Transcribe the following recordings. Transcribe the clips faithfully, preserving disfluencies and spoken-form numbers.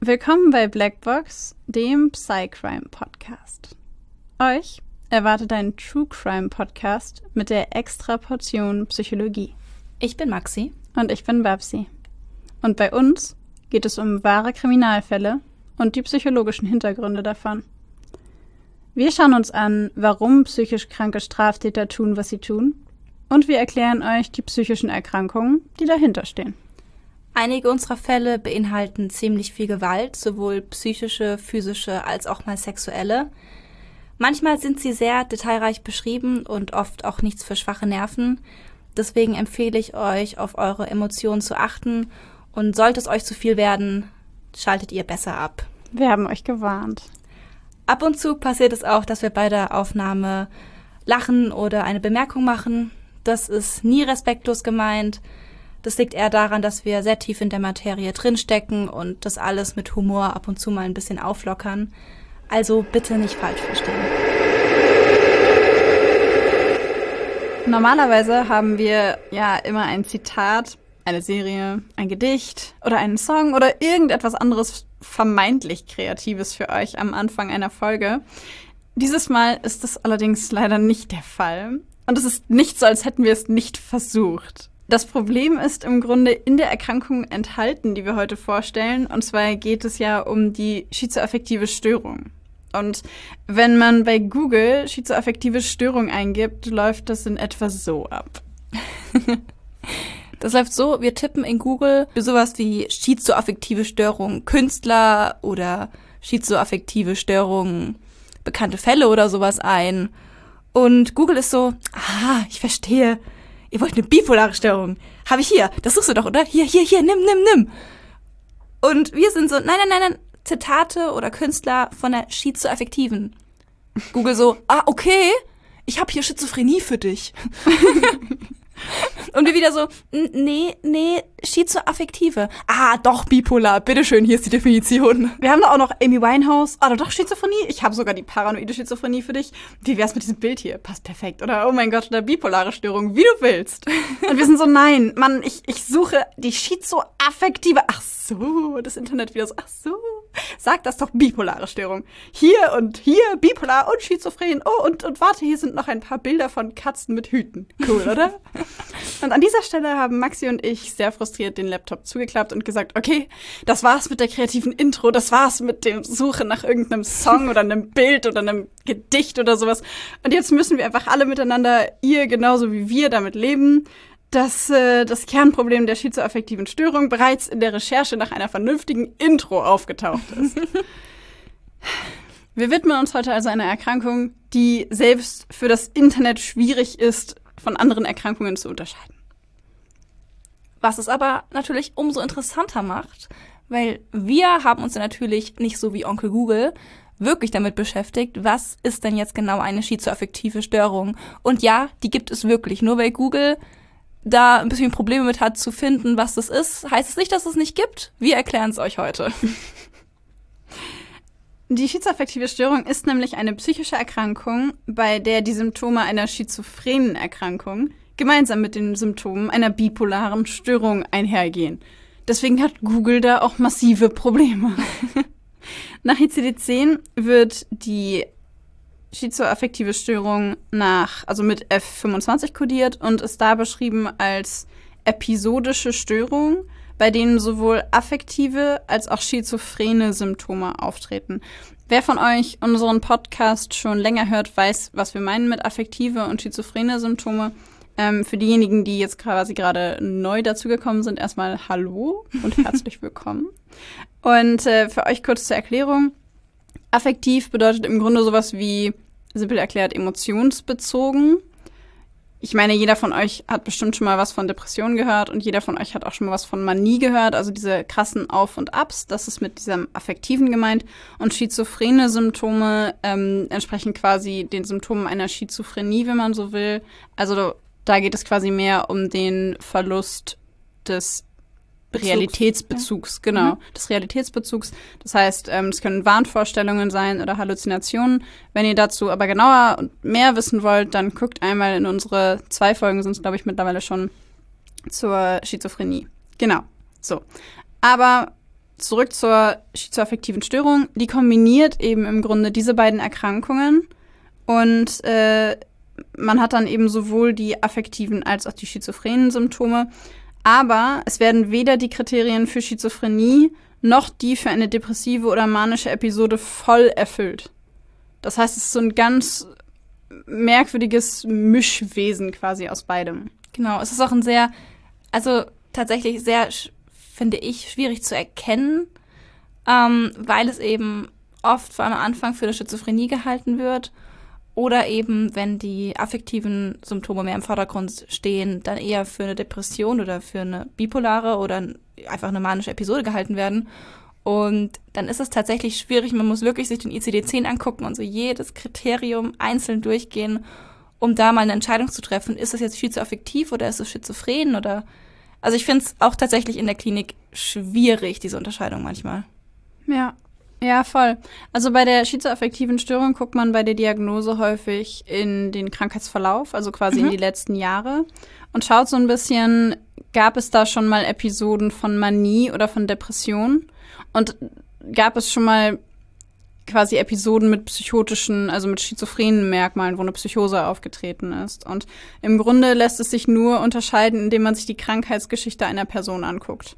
Willkommen bei Blackbox, dem Psycrime-Podcast. Euch erwartet ein True-Crime-Podcast mit der extra Portion Psychologie. Ich bin Maxi. Und ich bin Babsi. Und bei uns geht es um wahre Kriminalfälle und die psychologischen Hintergründe davon. Wir schauen uns an, warum psychisch kranke Straftäter tun, was sie tun. Und wir erklären euch die psychischen Erkrankungen, die dahinter stehen. Einige unserer Fälle beinhalten ziemlich viel Gewalt, sowohl psychische, physische als auch mal sexuelle. Manchmal sind sie sehr detailreich beschrieben und oft auch nichts für schwache Nerven. Deswegen empfehle ich euch, auf eure Emotionen zu achten. Und sollte es euch zu viel werden, schaltet ihr besser ab. Wir haben euch gewarnt. Ab und zu passiert es auch, dass wir bei der Aufnahme lachen oder eine Bemerkung machen. Das ist nie respektlos gemeint. Das liegt eher daran, dass wir sehr tief in der Materie drinstecken und das alles mit Humor ab und zu mal ein bisschen auflockern. Also bitte nicht falsch verstehen. Normalerweise haben wir ja immer ein Zitat, eine Serie, ein Gedicht oder einen Song oder irgendetwas anderes vermeintlich Kreatives für euch am Anfang einer Folge. Dieses Mal ist das allerdings leider nicht der Fall. Und es ist nicht so, als hätten wir es nicht versucht. Das Problem ist im Grunde in der Erkrankung enthalten, die wir heute vorstellen. Und zwar geht es ja um die schizoaffektive Störung. Und wenn man bei Google schizoaffektive Störung eingibt, läuft das in etwa so ab. Das läuft so, wir tippen in Google für sowas wie schizoaffektive Störung Künstler oder schizoaffektive Störung bekannte Fälle oder sowas ein. Und Google ist so, ah, ich verstehe. Ihr wollt eine bipolare Störung. Habe ich hier. Das suchst du doch, oder? Hier, hier, hier, nimm, nimm, nimm. Und wir sind so, nein, nein, nein, nein, Zitate oder Künstler von der schizoaffektiven. Google so, ah, okay, ich habe hier Schizophrenie für dich. Und wir wieder so, nee, nee, schizoaffektive. Ah, doch, bipolar. Bitteschön, hier ist die Definition. Wir haben da auch noch Amy Winehouse. Ah, doch, Schizophrenie. Ich habe sogar die paranoide Schizophrenie für dich. Wie wär's mit diesem Bild hier? Passt perfekt. Oder, oh mein Gott, oder bipolare Störung, wie du willst. Und wir sind so, nein, Mann, ich, ich suche die schizoaffektive. Ach so, das Internet wieder so, ach so. Sag das doch, bipolare Störung. Hier und hier, bipolar und schizophren. Oh, und, und warte, hier sind noch ein paar Bilder von Katzen mit Hüten. Cool, oder? Und an dieser Stelle haben Maxi und ich sehr frustriert den Laptop zugeklappt und gesagt, okay, das war's mit der kreativen Intro, das war's mit dem Suche nach irgendeinem Song oder einem Bild oder einem Gedicht oder sowas. Und jetzt müssen wir einfach alle miteinander, ihr genauso wie wir, damit leben, dass äh, das Kernproblem der schizoaffektiven Störung bereits in der Recherche nach einer vernünftigen Intro aufgetaucht ist. Wir widmen uns heute also einer Erkrankung, die selbst für das Internet schwierig ist, von anderen Erkrankungen zu unterscheiden. Was es aber natürlich umso interessanter macht, weil wir haben uns ja natürlich nicht so wie Onkel Google wirklich damit beschäftigt, was ist denn jetzt genau eine schizoaffektive Störung? Und ja, die gibt es wirklich. Nur weil Google da ein bisschen Probleme mit hat zu finden, was das ist, heißt es nicht, dass es nicht gibt. Wir erklären es euch heute. Die schizoaffektive Störung ist nämlich eine psychische Erkrankung, bei der die Symptome einer schizophrenen Erkrankung gemeinsam mit den Symptomen einer bipolaren Störung einhergehen. Deswegen hat Google da auch massive Probleme. Nach I C D zehn wird die schizoaffektive Störung nach, also mit F fünfundzwanzig kodiert und ist da beschrieben als episodische Störung, bei denen sowohl affektive als auch schizophrene Symptome auftreten. Wer von euch unseren Podcast schon länger hört, weiß, was wir meinen mit affektive und schizophrene Symptome. Ähm, für diejenigen, die jetzt quasi gerade neu dazugekommen sind, erstmal Hallo und herzlich willkommen. Und äh, für euch kurz zur Erklärung. Affektiv bedeutet im Grunde sowas wie, simpel erklärt, emotionsbezogen. Ich meine, jeder von euch hat bestimmt schon mal was von Depressionen gehört und jeder von euch hat auch schon mal was von Manie gehört, also diese krassen Auf- und Abs, das ist mit diesem Affektiven gemeint. Und schizophrene Symptome ähm, entsprechen quasi den Symptomen einer Schizophrenie, wenn man so will. Also da geht es quasi mehr um den Verlust des Bezugs. Realitätsbezugs, ja. Genau, mhm. des Realitätsbezugs. Das heißt, ähm, es können Wahnvorstellungen sein oder Halluzinationen. Wenn ihr dazu aber genauer und mehr wissen wollt, dann guckt einmal in unsere zwei Folgen, sind es, glaube ich, mittlerweile schon, zur Schizophrenie. Genau, so. Aber zurück zur schizoaffektiven Störung. Die kombiniert eben im Grunde diese beiden Erkrankungen und äh, man hat dann eben sowohl die affektiven als auch die schizophrenen Symptome. Aber es werden weder die Kriterien für Schizophrenie noch die für eine depressive oder manische Episode voll erfüllt. Das heißt, es ist so ein ganz merkwürdiges Mischwesen quasi aus beidem. Genau, es ist auch ein sehr, also tatsächlich sehr, finde ich, schwierig zu erkennen, ähm, weil es eben oft vor allem am Anfang für eine Schizophrenie gehalten wird oder eben, wenn die affektiven Symptome mehr im Vordergrund stehen, dann eher für eine Depression oder für eine bipolare oder einfach eine manische Episode gehalten werden. Und dann ist es tatsächlich schwierig, man muss wirklich sich den I C D zehn angucken und so jedes Kriterium einzeln durchgehen, um da mal eine Entscheidung zu treffen, ist es jetzt schizoaffektiv oder ist es schizophren oder, also ich finde es auch tatsächlich in der Klinik schwierig, diese Unterscheidung manchmal. Ja, ja, voll. Also bei der schizoaffektiven Störung guckt man bei der Diagnose häufig in den Krankheitsverlauf, also quasi mhm. in die letzten Jahre und schaut so ein bisschen, gab es da schon mal Episoden von Manie oder von Depression? Und gab es schon mal quasi Episoden mit psychotischen, also mit schizophrenen Merkmalen, wo eine Psychose aufgetreten ist. Und im Grunde lässt es sich nur unterscheiden, indem man sich die Krankheitsgeschichte einer Person anguckt.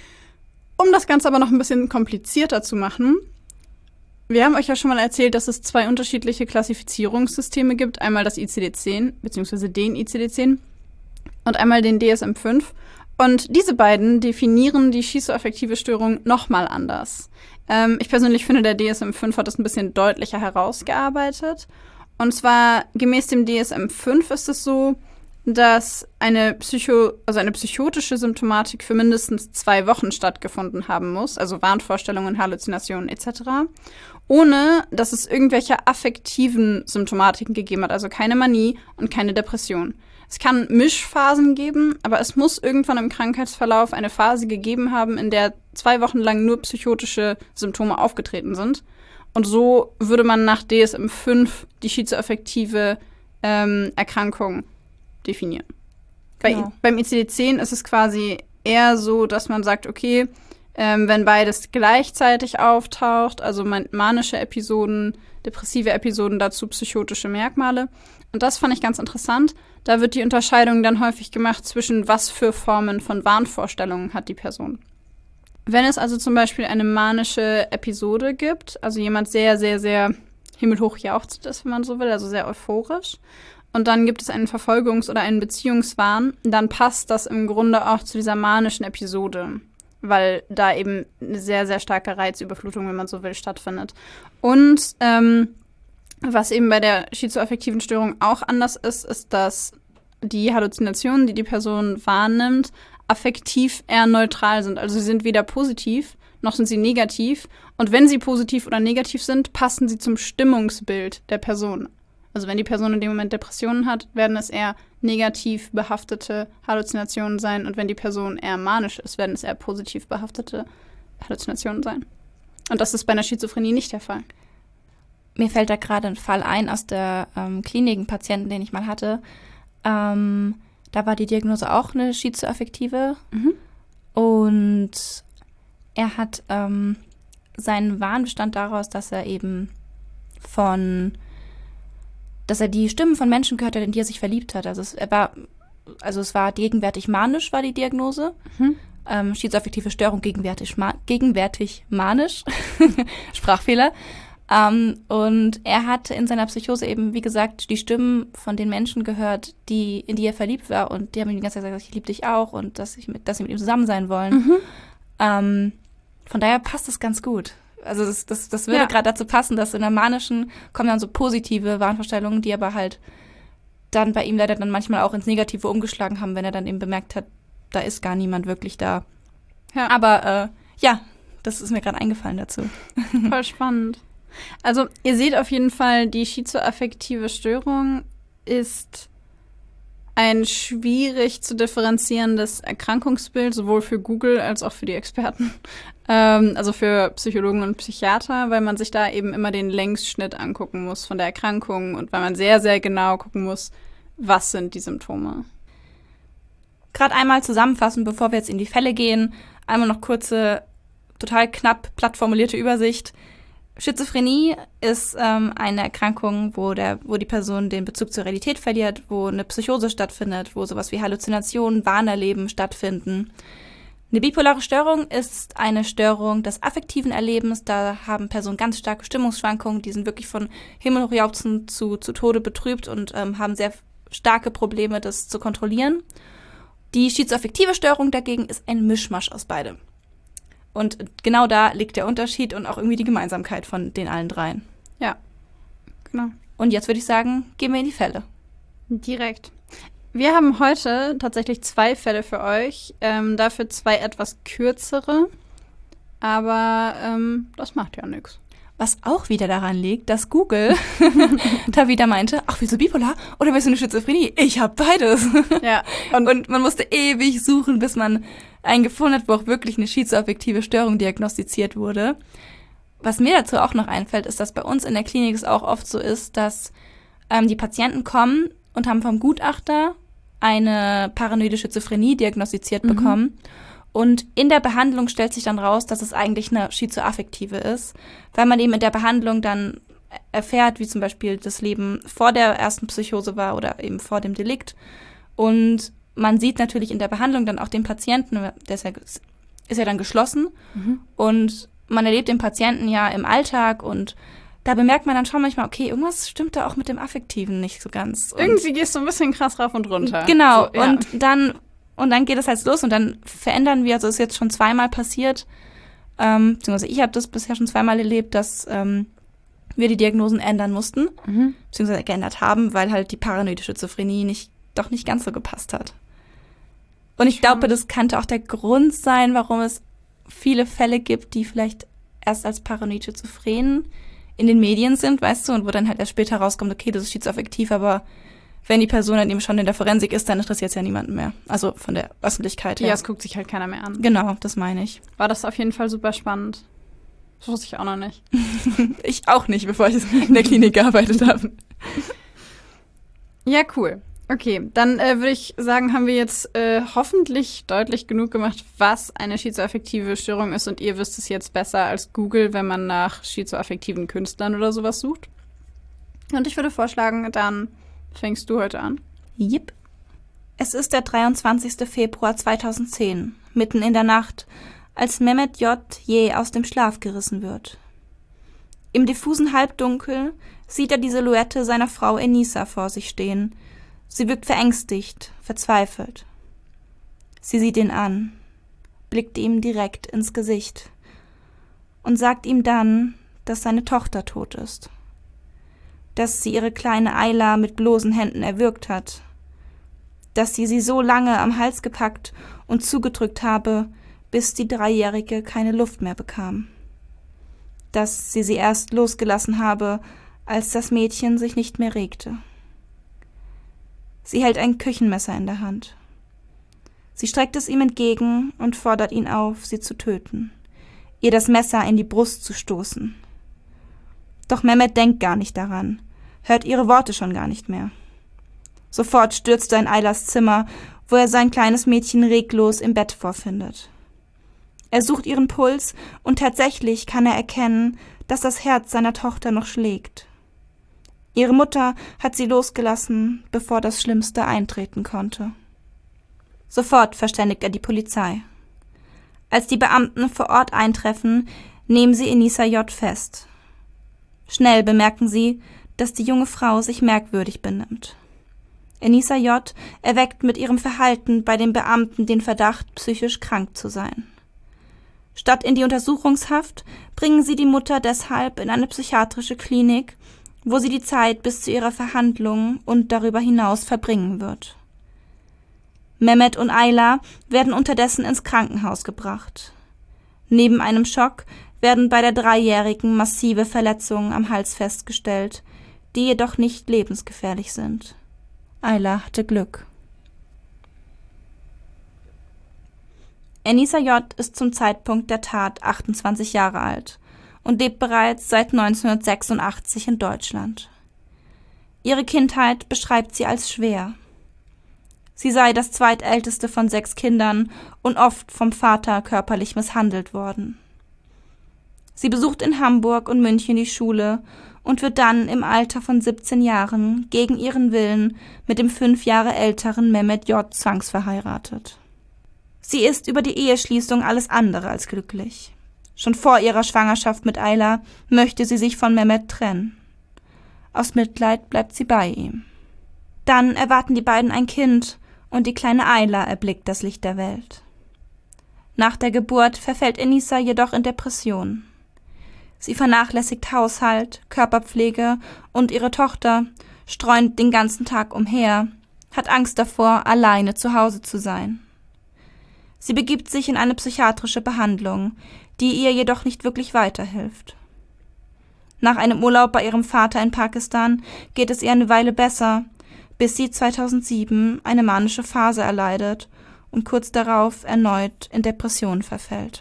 Um das Ganze aber noch ein bisschen komplizierter zu machen, wir haben euch ja schon mal erzählt, dass es zwei unterschiedliche Klassifizierungssysteme gibt. Einmal das I C D zehn, beziehungsweise den I C D zehn und einmal den D S M fünf. Und diese beiden definieren die schizoaffektive Störung nochmal anders. Ähm, ich persönlich finde, der D S M fünf hat das ein bisschen deutlicher herausgearbeitet. Und zwar gemäß dem D S M fünf ist es so, dass eine Psycho, also eine psychotische Symptomatik für mindestens zwei Wochen stattgefunden haben muss, also Wahnvorstellungen, Halluzinationen et cetera, ohne dass es irgendwelche affektiven Symptomatiken gegeben hat, also keine Manie und keine Depression. Es kann Mischphasen geben, aber es muss irgendwann im Krankheitsverlauf eine Phase gegeben haben, in der zwei Wochen lang nur psychotische Symptome aufgetreten sind. Und so würde man nach D S M fünf die schizoaffektive ähm, Erkrankung definieren. Genau. Bei, beim I C D zehn ist es quasi eher so, dass man sagt, okay, ähm, wenn beides gleichzeitig auftaucht, also man, manische Episoden, depressive Episoden, dazu psychotische Merkmale. Und das fand ich ganz interessant. Da wird die Unterscheidung dann häufig gemacht zwischen was für Formen von Wahnvorstellungen hat die Person. Wenn es also zum Beispiel eine manische Episode gibt, also jemand sehr, sehr, sehr himmelhoch jauchzt ist, wenn man so will, also sehr euphorisch, und dann gibt es einen Verfolgungs- oder einen Beziehungswahn, dann passt das im Grunde auch zu dieser manischen Episode, weil da eben eine sehr, sehr starke Reizüberflutung, wenn man so will, stattfindet. Und ähm, was eben bei der schizoaffektiven Störung auch anders ist, ist, dass die Halluzinationen, die die Person wahrnimmt, affektiv eher neutral sind. Also sie sind weder positiv, noch sind sie negativ. Und wenn sie positiv oder negativ sind, passen sie zum Stimmungsbild der Person. Also wenn die Person in dem Moment Depressionen hat, werden es eher negativ behaftete Halluzinationen sein. Und wenn die Person eher manisch ist, werden es eher positiv behaftete Halluzinationen sein. Und das ist bei einer Schizophrenie nicht der Fall. Mir fällt da gerade ein Fall ein aus der ähm, Klinik, einen Patienten, den ich mal hatte. Ähm, da war die Diagnose auch eine schizoaffektive. Mhm. Und er hat, ähm, sein Wahn bestand daraus, dass er eben von, dass er die Stimmen von Menschen gehört hat, in die er sich verliebt hat. Also es, er war, also es war gegenwärtig manisch, war die Diagnose. Mhm. Ähm, schizoaffektive Störung gegenwärtig, ma- gegenwärtig manisch. Sprachfehler. Um, und er hat in seiner Psychose eben, wie gesagt, die Stimmen von den Menschen gehört, die, in die er verliebt war. Und die haben ihm die ganze Zeit gesagt, ich liebe dich auch und dass, ich mit, dass sie mit ihm zusammen sein wollen. Mhm. Um, von daher passt das ganz gut. Also das, das, das würde ja gerade dazu passen, dass in der manischen kommen dann so positive Wahnvorstellungen, die aber halt dann bei ihm leider dann manchmal auch ins Negative umgeschlagen haben, wenn er dann eben bemerkt hat, da ist gar niemand wirklich da. Ja. Aber äh, ja, das ist mir gerade eingefallen dazu. Voll spannend. Also ihr seht auf jeden Fall, die schizoaffektive Störung ist ein schwierig zu differenzierendes Erkrankungsbild, sowohl für Google als auch für die Experten, ähm, also für Psychologen und Psychiater, weil man sich da eben immer den Längsschnitt angucken muss von der Erkrankung und weil man sehr, sehr genau gucken muss, was sind die Symptome. Gerade einmal zusammenfassen, bevor wir jetzt in die Fälle gehen, einmal noch kurze total knapp, platt formulierte Übersicht. Schizophrenie ist ähm, eine Erkrankung, wo, der, wo die Person den Bezug zur Realität verliert, wo eine Psychose stattfindet, wo sowas wie Halluzinationen, Wahnerleben stattfinden. Eine bipolare Störung ist eine Störung des affektiven Erlebens. Da haben Personen ganz starke Stimmungsschwankungen, die sind wirklich von Himmel hochjauchzend zu, zu Tode betrübt und ähm, haben sehr starke Probleme, das zu kontrollieren. Die schizoaffektive Störung dagegen ist ein Mischmasch aus beidem. Und genau da liegt der Unterschied und auch irgendwie die Gemeinsamkeit von den allen dreien. Ja, genau. Und jetzt würde ich sagen, gehen wir in die Fälle. Direkt. Wir haben heute tatsächlich zwei Fälle für euch, ähm, dafür zwei etwas kürzere, aber ähm, das macht ja nichts. Was auch wieder daran liegt, dass Google da wieder meinte, ach, willst du bipolar oder willst du eine Schizophrenie? Ich habe beides. Ja. Und, und man musste ewig suchen, bis man einen gefunden hat, wo auch wirklich eine schizoaffektive Störung diagnostiziert wurde. Was mir dazu auch noch einfällt, ist, dass bei uns in der Klinik es auch oft so ist, dass ähm, die Patienten kommen und haben vom Gutachter eine paranoide Schizophrenie diagnostiziert mhm. bekommen. Und in der Behandlung stellt sich dann raus, dass es eigentlich eine schizoaffektive ist, weil man eben in der Behandlung dann erfährt, wie zum Beispiel das Leben vor der ersten Psychose war oder eben vor dem Delikt. Und man sieht natürlich in der Behandlung dann auch den Patienten, der ist ja, ist ja dann geschlossen. Mhm. Und man erlebt den Patienten ja im Alltag und da bemerkt man dann schon manchmal, okay, irgendwas stimmt da auch mit dem Affektiven nicht so ganz. Und irgendwie gehst du ein bisschen krass rauf und runter. Genau, so, ja. und dann... Und dann geht es halt los und dann verändern wir, also ist jetzt schon zweimal passiert, ähm, beziehungsweise ich habe das bisher schon zweimal erlebt, dass ähm, wir die Diagnosen ändern mussten, mhm. beziehungsweise geändert haben, weil halt die paranoide Schizophrenie nicht, doch nicht ganz so gepasst hat. Und ich glaube, das könnte auch der Grund sein, warum es viele Fälle gibt, die vielleicht erst als paranoid schizophren in den Medien sind, weißt du, und wo dann halt erst später rauskommt, okay, das ist schizoaffektiv, aber wenn die Person dann eben schon in der Forensik ist, dann interessiert es ja niemanden mehr. Also von der Öffentlichkeit her. Ja, es guckt sich halt keiner mehr an. Genau, das meine ich. War das auf jeden Fall super spannend. Das wusste ich auch noch nicht. Ich auch nicht, bevor ich in der Klinik gearbeitet habe. Ja, cool. Okay, dann äh, würde ich sagen, haben wir jetzt äh, hoffentlich deutlich genug gemacht, was eine schizoaffektive Störung ist. Und ihr wisst es jetzt besser als Google, wenn man nach schizoaffektiven Künstlern oder sowas sucht. Und ich würde vorschlagen, dann fängst du heute an? Jep. Es ist der dreiundzwanzigster Februar zweitausendzehn, mitten in der Nacht, als Mehmet J. jäh aus dem Schlaf gerissen wird. Im diffusen Halbdunkel sieht er die Silhouette seiner Frau Enisa vor sich stehen. Sie wirkt verängstigt, verzweifelt. Sie sieht ihn an, blickt ihm direkt ins Gesicht und sagt ihm dann, dass seine Tochter tot ist. Dass sie ihre kleine Ayla mit bloßen Händen erwürgt hat, dass sie sie so lange am Hals gepackt und zugedrückt habe, bis die Dreijährige keine Luft mehr bekam, dass sie sie erst losgelassen habe, als das Mädchen sich nicht mehr regte. Sie hält ein Küchenmesser in der Hand. Sie streckt es ihm entgegen und fordert ihn auf, sie zu töten, ihr das Messer in die Brust zu stoßen. Doch Mehmet denkt gar nicht daran, hört ihre Worte schon gar nicht mehr. Sofort stürzt er in Aylas Zimmer, wo er sein kleines Mädchen reglos im Bett vorfindet. Er sucht ihren Puls und tatsächlich kann er erkennen, dass das Herz seiner Tochter noch schlägt. Ihre Mutter hat sie losgelassen, bevor das Schlimmste eintreten konnte. Sofort verständigt er die Polizei. Als die Beamten vor Ort eintreffen, nehmen sie Enisa J. fest. Schnell bemerken sie, dass die junge Frau sich merkwürdig benimmt. Enisa J. erweckt mit ihrem Verhalten bei den Beamten den Verdacht, psychisch krank zu sein. Statt in die Untersuchungshaft bringen sie die Mutter deshalb in eine psychiatrische Klinik, wo sie die Zeit bis zu ihrer Verhandlung und darüber hinaus verbringen wird. Mehmet und Ayla werden unterdessen ins Krankenhaus gebracht. Neben einem Schock werden bei der Dreijährigen massive Verletzungen am Hals festgestellt, die jedoch nicht lebensgefährlich sind. Ayla hatte Glück. Enisa J. ist zum Zeitpunkt der Tat achtundzwanzig Jahre alt und lebt bereits seit neunzehnhundertsechsundachtzig in Deutschland. Ihre Kindheit beschreibt sie als schwer. Sie sei das zweitälteste von sechs Kindern und oft vom Vater körperlich misshandelt worden. Sie besucht in Hamburg und München die Schule und wird dann im Alter von siebzehn Jahren gegen ihren Willen mit dem fünf Jahre älteren Mehmet J. zwangsverheiratet. Sie ist über die Eheschließung alles andere als glücklich. Schon vor ihrer Schwangerschaft mit Ayla möchte sie sich von Mehmet trennen. Aus Mitleid bleibt sie bei ihm. Dann erwarten die beiden ein Kind und die kleine Ayla erblickt das Licht der Welt. Nach der Geburt verfällt Enisa jedoch in Depression. Sie vernachlässigt Haushalt, Körperpflege und ihre Tochter, streunt den ganzen Tag umher, hat Angst davor, alleine zu Hause zu sein. Sie begibt sich in eine psychiatrische Behandlung, die ihr jedoch nicht wirklich weiterhilft. Nach einem Urlaub bei ihrem Vater in Pakistan geht es ihr eine Weile besser, bis sie zweitausendsieben eine manische Phase erleidet und kurz darauf erneut in Depression verfällt.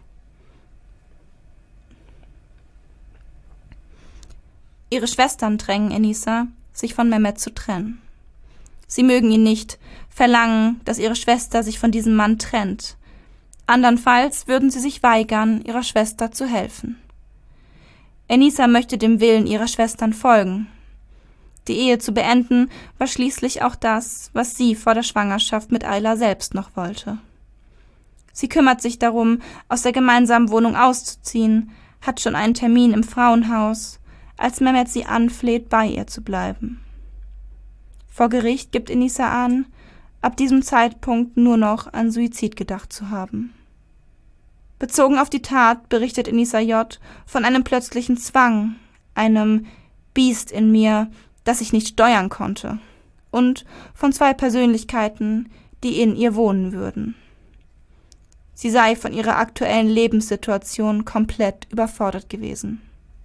Ihre Schwestern drängen Enisa, sich von Mehmet zu trennen. Sie mögen ihn nicht, verlangen, dass ihre Schwester sich von diesem Mann trennt. Andernfalls würden sie sich weigern, ihrer Schwester zu helfen. Enisa möchte dem Willen ihrer Schwestern folgen. Die Ehe zu beenden war schließlich auch das, was sie vor der Schwangerschaft mit Ayla selbst noch wollte. Sie kümmert sich darum, aus der gemeinsamen Wohnung auszuziehen, hat schon einen Termin im Frauenhaus, als Mehmet sie anfleht, bei ihr zu bleiben. Vor Gericht gibt Enisa an, ab diesem Zeitpunkt nur noch an Suizid gedacht zu haben. Bezogen auf die Tat berichtet Enisa J. von einem plötzlichen Zwang, einem Biest in mir, das ich nicht steuern konnte, und von zwei Persönlichkeiten, die in ihr wohnen würden. Sie sei von ihrer aktuellen Lebenssituation komplett überfordert gewesen.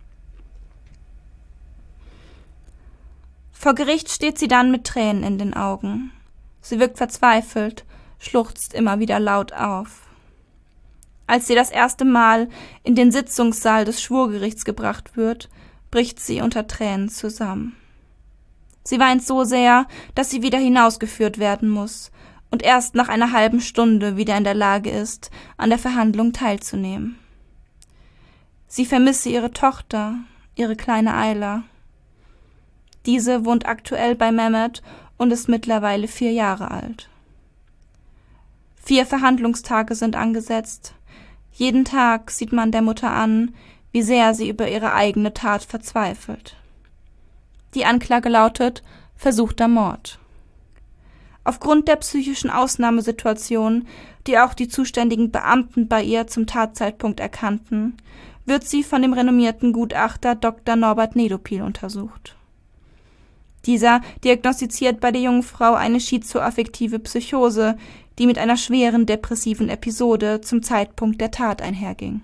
Vor Gericht steht sie dann mit Tränen in den Augen. Sie wirkt verzweifelt, schluchzt immer wieder laut auf. Als sie das erste Mal in den Sitzungssaal des Schwurgerichts gebracht wird, bricht sie unter Tränen zusammen. Sie weint so sehr, dass sie wieder hinausgeführt werden muss und erst nach einer halben Stunde wieder in der Lage ist, an der Verhandlung teilzunehmen. Sie vermisse ihre Tochter, ihre kleine Ayla. Diese wohnt aktuell bei Mehmet und ist mittlerweile vier Jahre alt. Vier Verhandlungstage sind angesetzt. Jeden Tag sieht man der Mutter an, wie sehr sie über ihre eigene Tat verzweifelt. Die Anklage lautet versuchter Mord. Aufgrund der psychischen Ausnahmesituation, die auch die zuständigen Beamten bei ihr zum Tatzeitpunkt erkannten, wird sie von dem renommierten Gutachter Doktor Norbert Nedopil untersucht. Dieser diagnostiziert bei der jungen Frau eine schizoaffektive Psychose, die mit einer schweren depressiven Episode zum Zeitpunkt der Tat einherging.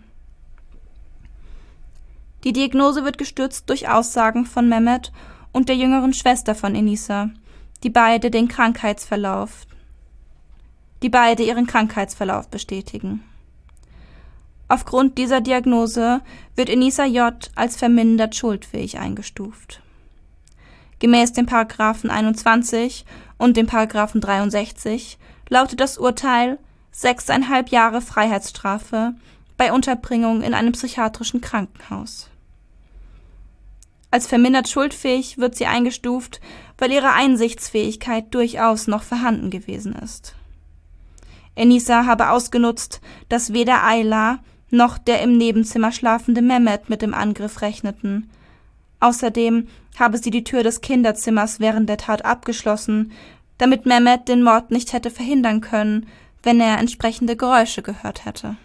Die Diagnose wird gestützt durch Aussagen von Mehmet und der jüngeren Schwester von Enisa, die beide den Krankheitsverlauf, die beide ihren Krankheitsverlauf bestätigen. Aufgrund dieser Diagnose wird Enisa J. als vermindert schuldfähig eingestuft. Gemäß dem Paragraphen einundzwanzig und dem Paragraphen dreiundsechzig lautet das Urteil sechseinhalb Jahre Freiheitsstrafe bei Unterbringung in einem psychiatrischen Krankenhaus. Als vermindert schuldfähig wird sie eingestuft, weil ihre Einsichtsfähigkeit durchaus noch vorhanden gewesen ist. Enisa habe ausgenutzt, dass weder Ayla noch der im Nebenzimmer schlafende Mehmet mit dem Angriff rechneten. Außerdem habe sie die Tür des Kinderzimmers während der Tat abgeschlossen, damit Mehmet den Mord nicht hätte verhindern können, wenn er entsprechende Geräusche gehört hätte.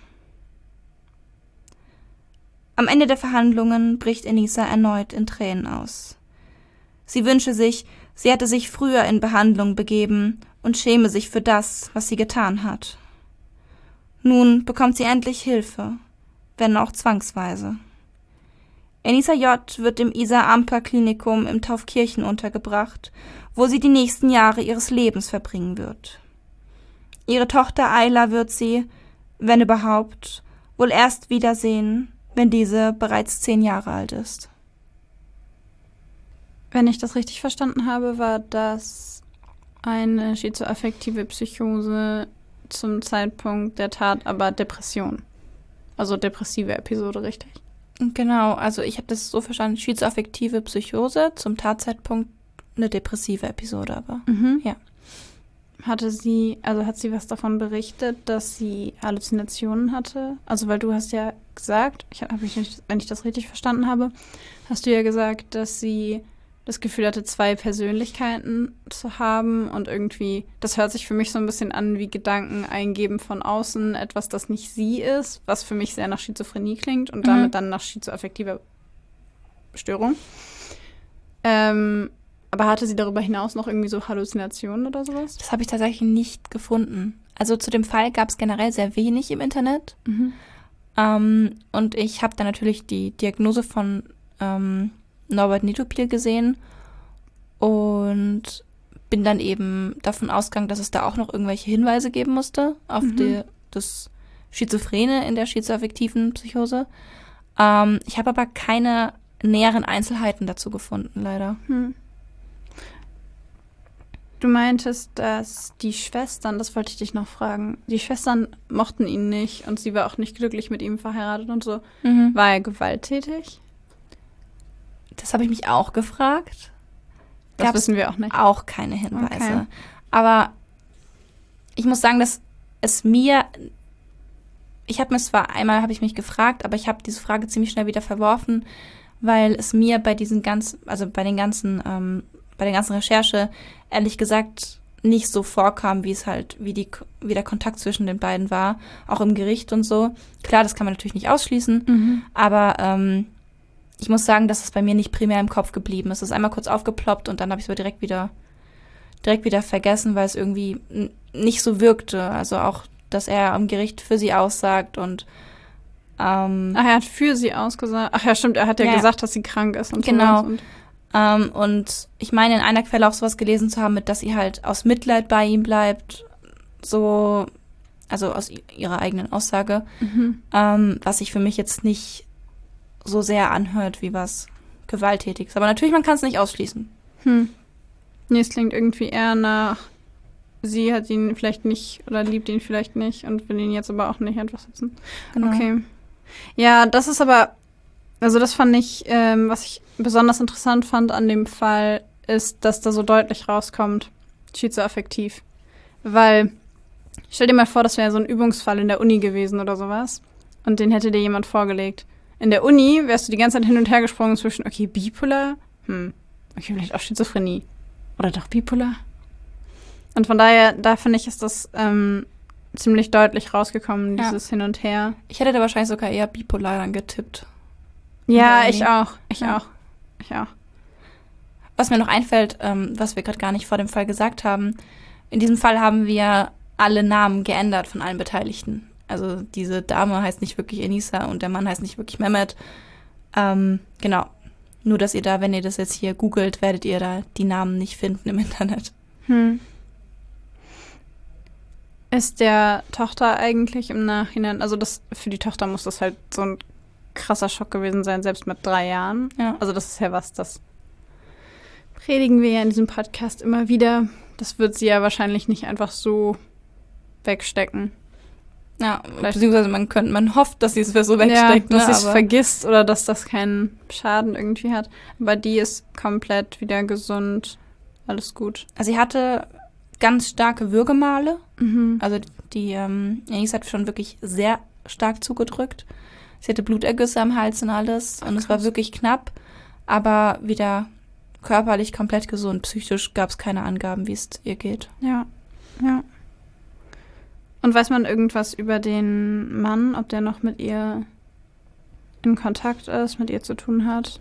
Am Ende der Verhandlungen bricht Enisa erneut in Tränen aus. Sie wünsche sich, sie hätte sich früher in Behandlung begeben und schäme sich für das, was sie getan hat. Nun bekommt sie endlich Hilfe, wenn auch zwangsweise. Enisa J. wird im Isar-Amper-Klinikum im Taufkirchen untergebracht, wo sie die nächsten Jahre ihres Lebens verbringen wird. Ihre Tochter Ayla wird sie, wenn überhaupt, wohl erst wiedersehen, wenn diese bereits zehn Jahre alt ist. Wenn ich das richtig verstanden habe, war das eine schizoaffektive Psychose zum Zeitpunkt der Tat, aber Depression. Also depressive Episode, richtig? Genau, also ich habe das so verstanden, schizoaffektive Psychose, zum Tatzeitpunkt eine depressive Episode aber. Mhm. Ja. Hatte sie, also hat sie was davon berichtet, dass sie Halluzinationen hatte? Also weil du hast ja gesagt, ich habe ich nicht, wenn ich das richtig verstanden habe, hast du ja gesagt, dass sie das Gefühl hatte, zwei Persönlichkeiten zu haben und irgendwie, das hört sich für mich so ein bisschen an wie Gedanken eingeben von außen, etwas, das nicht sie ist, was für mich sehr nach Schizophrenie klingt und Mhm. damit dann nach schizoaffektiver Störung. Ähm, aber hatte sie darüber hinaus noch irgendwie so Halluzinationen oder sowas? Das habe ich tatsächlich nicht gefunden. Also zu dem Fall gab es generell sehr wenig im Internet. Mhm. Ähm, und ich habe dann natürlich die Diagnose von ähm, Norbert Nitopil gesehen und bin dann eben davon ausgegangen, dass es da auch noch irgendwelche Hinweise geben musste auf Mhm. die, das Schizophrene in der schizoaffektiven Psychose. Ähm, ich habe aber keine näheren Einzelheiten dazu gefunden, leider. Hm. Du meintest, dass die Schwestern, das wollte ich dich noch fragen, die Schwestern mochten ihn nicht und sie war auch nicht glücklich mit ihm verheiratet und so. Mhm. War er gewalttätig? Das habe ich mich auch gefragt. Das Gab's wissen wir auch nicht. Auch keine Hinweise. Okay. Aber ich muss sagen, dass es mir, ich habe mir zwar einmal, habe ich mich gefragt, aber ich habe diese Frage ziemlich schnell wieder verworfen, weil es mir bei diesen ganzen, also bei den ganzen, ähm, bei der ganzen Recherche ehrlich gesagt nicht so vorkam, wie es halt, wie die, wie der Kontakt zwischen den beiden war, auch im Gericht und so. Klar, das kann man natürlich nicht ausschließen, Mhm. aber ähm, ich muss sagen, dass es bei mir nicht primär im Kopf geblieben ist. Es ist einmal kurz aufgeploppt und dann habe ich es aber direkt wieder, direkt wieder vergessen, weil es irgendwie n- nicht so wirkte. Also auch, dass er am Gericht für sie aussagt und ähm, Ach, er hat für sie ausgesagt. Ach ja, stimmt, er hat ja, Ja. gesagt, dass sie krank ist und Genau. sowas. Und Ähm, und ich meine, in einer Quelle auch sowas gelesen zu haben, mit, dass sie halt aus Mitleid bei ihm bleibt. So, also aus i- ihrer eigenen Aussage. mhm. Ähm, was sich für mich jetzt nicht so sehr anhört wie was Gewalttätiges. Aber natürlich, man kann es nicht ausschließen. Hm. Nee, es klingt irgendwie eher nach, sie hat ihn vielleicht nicht oder liebt ihn vielleicht nicht und will ihn jetzt aber auch nicht einfach sitzen. Genau. Okay. Ja, das ist aber, also das fand ich, ähm, was ich besonders interessant fand an dem Fall, ist, dass da so deutlich rauskommt, schizoaffektiv. Weil, stell dir mal vor, das wäre so ein Übungsfall in der Uni gewesen oder sowas und den hätte dir jemand vorgelegt. In der Uni wärst du die ganze Zeit hin und her gesprungen zwischen, okay, bipolar, hm, okay, vielleicht auch Schizophrenie. Oder doch bipolar. Und von daher, da finde ich, ist das ähm, ziemlich deutlich rausgekommen, Ja. dieses Hin und Her. Ich hätte da wahrscheinlich sogar eher bipolar dann getippt. Ja, Ja, ich nee. auch. Ich Ja. auch. Ich auch. Was mir noch einfällt, ähm, was wir gerade gar nicht vor dem Fall gesagt haben, in diesem Fall haben wir alle Namen geändert von allen Beteiligten. Also diese Dame heißt nicht wirklich Enisa und der Mann heißt nicht wirklich Mehmet. Ähm, genau. Nur, dass ihr da, wenn ihr das jetzt hier googelt, werdet ihr da die Namen nicht finden im Internet. Hm. Ist der Tochter eigentlich im Nachhinein, also das für die Tochter muss das halt so ein krasser Schock gewesen sein, selbst mit drei Jahren. Ja. Also das ist ja was, das predigen wir ja in diesem Podcast immer wieder. Das wird sie ja wahrscheinlich nicht einfach so wegstecken. Ja, Vielleicht- beziehungsweise man könnte, man hofft, dass sie es so Ja, wegsteckt, dass ne? sie es aber vergisst oder dass das keinen Schaden irgendwie hat. Aber die ist komplett wieder gesund. Alles gut. also sie hatte ganz starke Würgemale. Mhm. Also die ähm, Enisa hat schon wirklich sehr stark zugedrückt. Sie hatte Blutergüsse am Hals und alles. Ach, und es war krass. wirklich knapp, aber wieder körperlich komplett gesund. Psychisch gab es keine Angaben, wie es ihr geht. Ja, ja. Und weiß man irgendwas über den Mann, ob der noch mit ihr in Kontakt ist, mit ihr zu tun hat?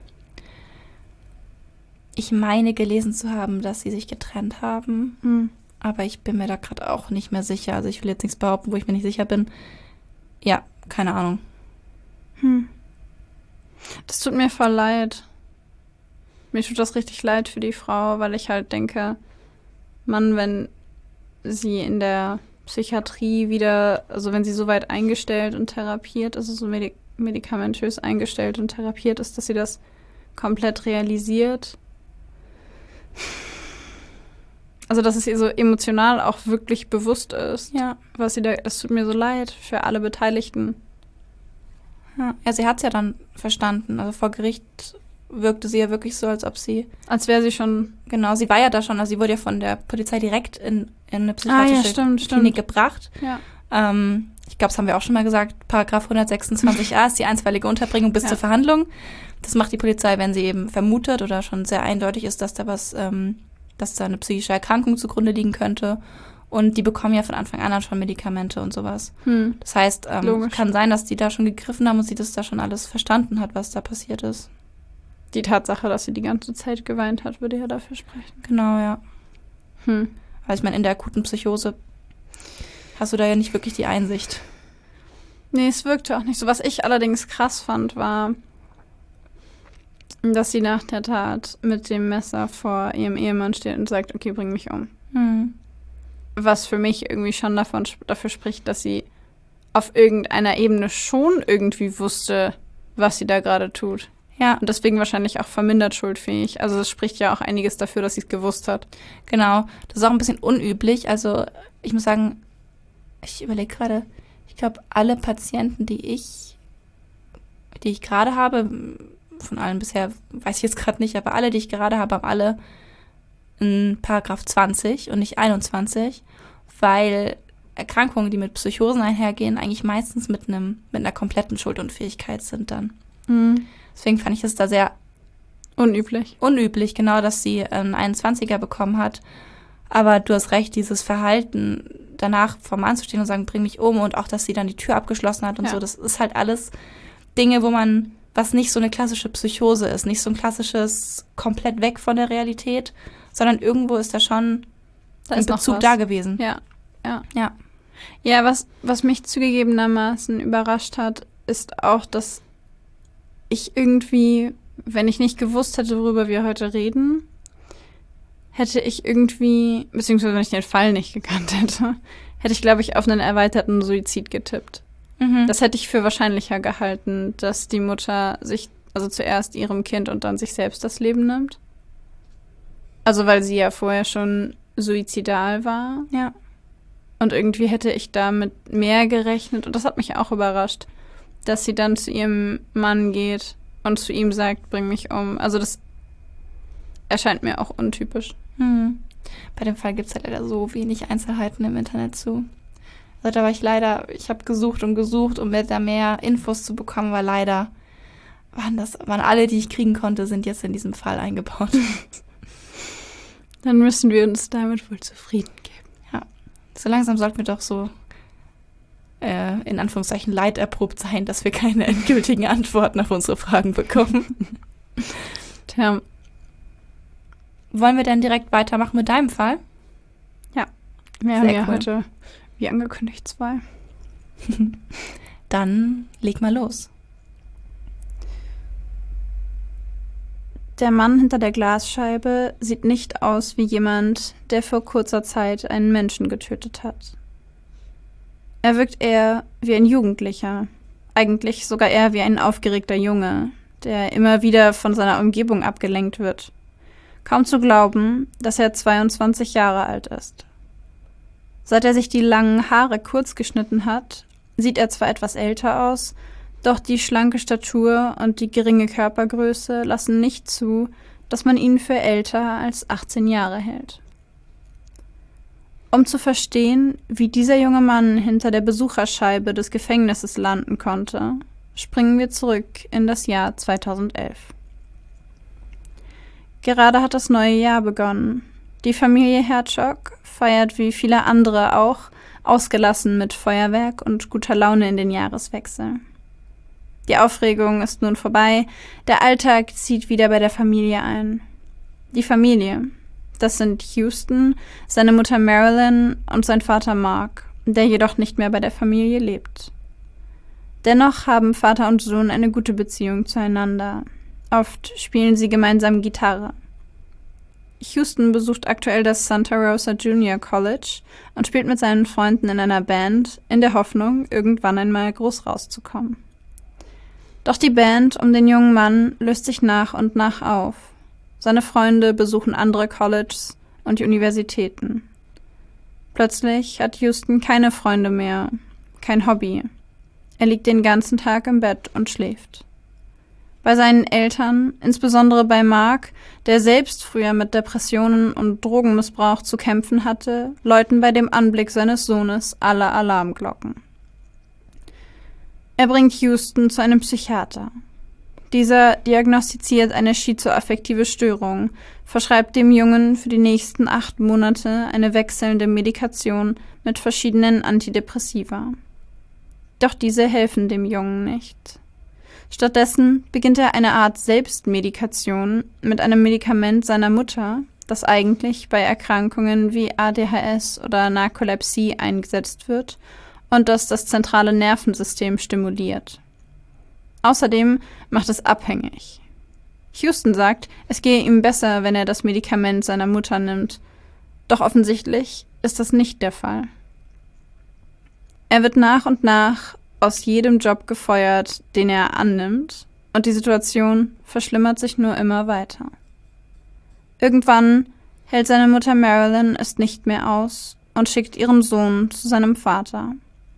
Ich meine gelesen zu haben, dass sie sich getrennt haben, Hm. aber ich bin mir da gerade auch nicht mehr sicher. Also ich will jetzt nichts behaupten, wo ich mir nicht sicher bin. Ja, keine Ahnung. Hm. Das tut mir voll leid. Mir tut das richtig leid für die Frau, weil ich halt denke, Mann, wenn sie in der Psychiatrie wieder, also wenn sie so weit eingestellt und therapiert, also so medik- medikamentös eingestellt und therapiert ist, dass sie das komplett realisiert. Also, dass es ihr so emotional auch wirklich bewusst ist, Ja, was sie da, das tut mir so leid für alle Beteiligten. Ja, ja sie hat es ja dann verstanden. Also vor Gericht wirkte sie ja wirklich so, als ob sie... Als wäre sie schon... Genau, sie war ja da schon. Also sie wurde ja von der Polizei direkt in, in eine psychiatrische ah, ja, stimmt, Klinik stimmt. gebracht. Ja. Ähm, ich glaube, das haben wir auch schon mal gesagt. Paragraph hundertsechsundzwanzig a ist die einstweilige Unterbringung bis ja. zur Verhandlung. Das macht die Polizei, wenn sie eben vermutet oder schon sehr eindeutig ist, dass da was, ähm, dass da eine psychische Erkrankung zugrunde liegen könnte. Und die bekommen ja von Anfang an schon Medikamente und sowas. Hm. Das heißt, ähm, kann sein, dass die da schon gegriffen haben und sie das da schon alles verstanden hat, was da passiert ist. Die Tatsache, dass sie die ganze Zeit geweint hat, würde ja dafür sprechen. Genau, ja. Hm. Weil ich meine, in der akuten Psychose hast du da ja nicht wirklich die Einsicht. Nee, es wirkte auch nicht so. Was ich allerdings krass fand, war, dass sie nach der Tat mit dem Messer vor ihrem Ehemann steht und sagt, okay, bring mich um. Hm. Was für mich irgendwie schon davon, dafür spricht, dass sie auf irgendeiner Ebene schon irgendwie wusste, was sie da gerade tut. Ja. Und deswegen wahrscheinlich auch vermindert schuldfähig. Also es spricht ja auch einiges dafür, dass sie es gewusst hat. Genau. Das ist auch ein bisschen unüblich. Also ich muss sagen, ich überlege gerade, ich glaube, alle Patienten, die ich, die ich gerade habe, von allen bisher weiß ich jetzt gerade nicht, aber alle, die ich gerade habe, haben alle in Paragraph zwanzig und nicht einundzwanzig, weil Erkrankungen, die mit Psychosen einhergehen, eigentlich meistens mit einem mit einer kompletten Schuldunfähigkeit sind dann. Mhm. Deswegen fand ich es da sehr unüblich. Unüblich, genau, dass sie einen einundzwanziger bekommen hat. Aber du hast recht, dieses Verhalten, danach vor Mann zu stehen und sagen, bring mich um, und auch, dass sie dann die Tür abgeschlossen hat und ja. so, das ist halt alles Dinge, wo man, was nicht so eine klassische Psychose ist, nicht so ein klassisches komplett weg von der Realität, sondern irgendwo ist da schon da ein ist Bezug da gewesen. Ja, ja. Ja, ja was, was mich zugegebenermaßen überrascht hat, ist auch, dass ich irgendwie, wenn ich nicht gewusst hätte, worüber wir heute reden, hätte ich irgendwie, beziehungsweise wenn ich den Fall nicht gekannt hätte, hätte ich, glaube ich, auf einen erweiterten Suizid getippt. mhm. Das hätte ich für wahrscheinlicher gehalten, dass die Mutter sich, also zuerst ihrem Kind und dann sich selbst das Leben nimmt. Also weil sie ja vorher schon suizidal war. Ja. Und irgendwie hätte ich damit mehr gerechnet. Und das hat mich auch überrascht, dass sie dann zu ihrem Mann geht und zu ihm sagt, bring mich um. Also das erscheint mir auch untypisch. Mhm. Bei dem Fall gibt es halt leider so wenig Einzelheiten im Internet zu. Also da war ich leider, ich habe gesucht und gesucht, um mir da mehr Infos zu bekommen, weil leider waren das, waren alle, die ich kriegen konnte, sind jetzt in diesem Fall eingebaut. Dann müssen wir uns damit wohl zufrieden geben. Ja, so langsam sollten wir doch so äh, in Anführungszeichen leiderprobt sein, dass wir keine endgültigen Antworten auf unsere Fragen bekommen. Tja. Wollen wir dann direkt weitermachen mit deinem Fall? Ja, wir Sehr haben ja cool. heute, wie angekündigt, zwei. Dann leg mal los. Der Mann hinter der Glasscheibe sieht nicht aus wie jemand, der vor kurzer Zeit einen Menschen getötet hat. Er wirkt eher wie ein Jugendlicher, eigentlich sogar eher wie ein aufgeregter Junge, der immer wieder von seiner Umgebung abgelenkt wird. Kaum zu glauben, dass er zweiundzwanzig Jahre alt ist. Seit er sich die langen Haare kurz geschnitten hat, sieht er zwar etwas älter aus, doch die schlanke Statur und die geringe Körpergröße lassen nicht zu, dass man ihn für älter als achtzehn Jahre hält. Um zu verstehen, wie dieser junge Mann hinter der Besucherscheibe des Gefängnisses landen konnte, springen wir zurück in das Jahr zweitausendelf. Gerade hat das neue Jahr begonnen. Die Familie Herzog feiert wie viele andere auch ausgelassen mit Feuerwerk und guter Laune in den Jahreswechsel. Die Aufregung ist nun vorbei, der Alltag zieht wieder bei der Familie ein. Die Familie, das sind Houston, seine Mutter Marilyn und sein Vater Mark, der jedoch nicht mehr bei der Familie lebt. Dennoch haben Vater und Sohn eine gute Beziehung zueinander. Oft spielen sie gemeinsam Gitarre. Houston besucht aktuell das Santa Rosa Junior College und spielt mit seinen Freunden in einer Band, in der Hoffnung, irgendwann einmal groß rauszukommen. Doch die Band um den jungen Mann löst sich nach und nach auf. Seine Freunde besuchen andere Colleges und Er liegt den ganzen Tag im Bett und schläft. Bei seinen Eltern, insbesondere bei Mark, der selbst früher mit Depressionen und Drogenmissbrauch zu kämpfen hatte, läuten bei dem Anblick seines Sohnes alle Alarmglocken. Er bringt Houston zu einem Psychiater. Dieser diagnostiziert eine schizoaffektive Störung, verschreibt dem Jungen für die nächsten acht Monate eine wechselnde Medikation mit verschiedenen Antidepressiva. Doch diese helfen dem Jungen nicht. Stattdessen beginnt er eine Art Selbstmedikation mit einem Medikament seiner Mutter, das eigentlich bei Erkrankungen wie A D H S oder Narkolepsie eingesetzt wird und das das zentrale Nervensystem stimuliert. Außerdem macht es abhängig. Houston sagt, es gehe ihm besser, wenn er das Medikament seiner Mutter nimmt, doch offensichtlich ist das nicht der Fall. Er wird nach und nach aus jedem Job gefeuert, den er annimmt, und die Situation verschlimmert sich nur immer weiter. Irgendwann hält seine Mutter Marilyn es nicht mehr aus und schickt ihren Sohn zu seinem Vater.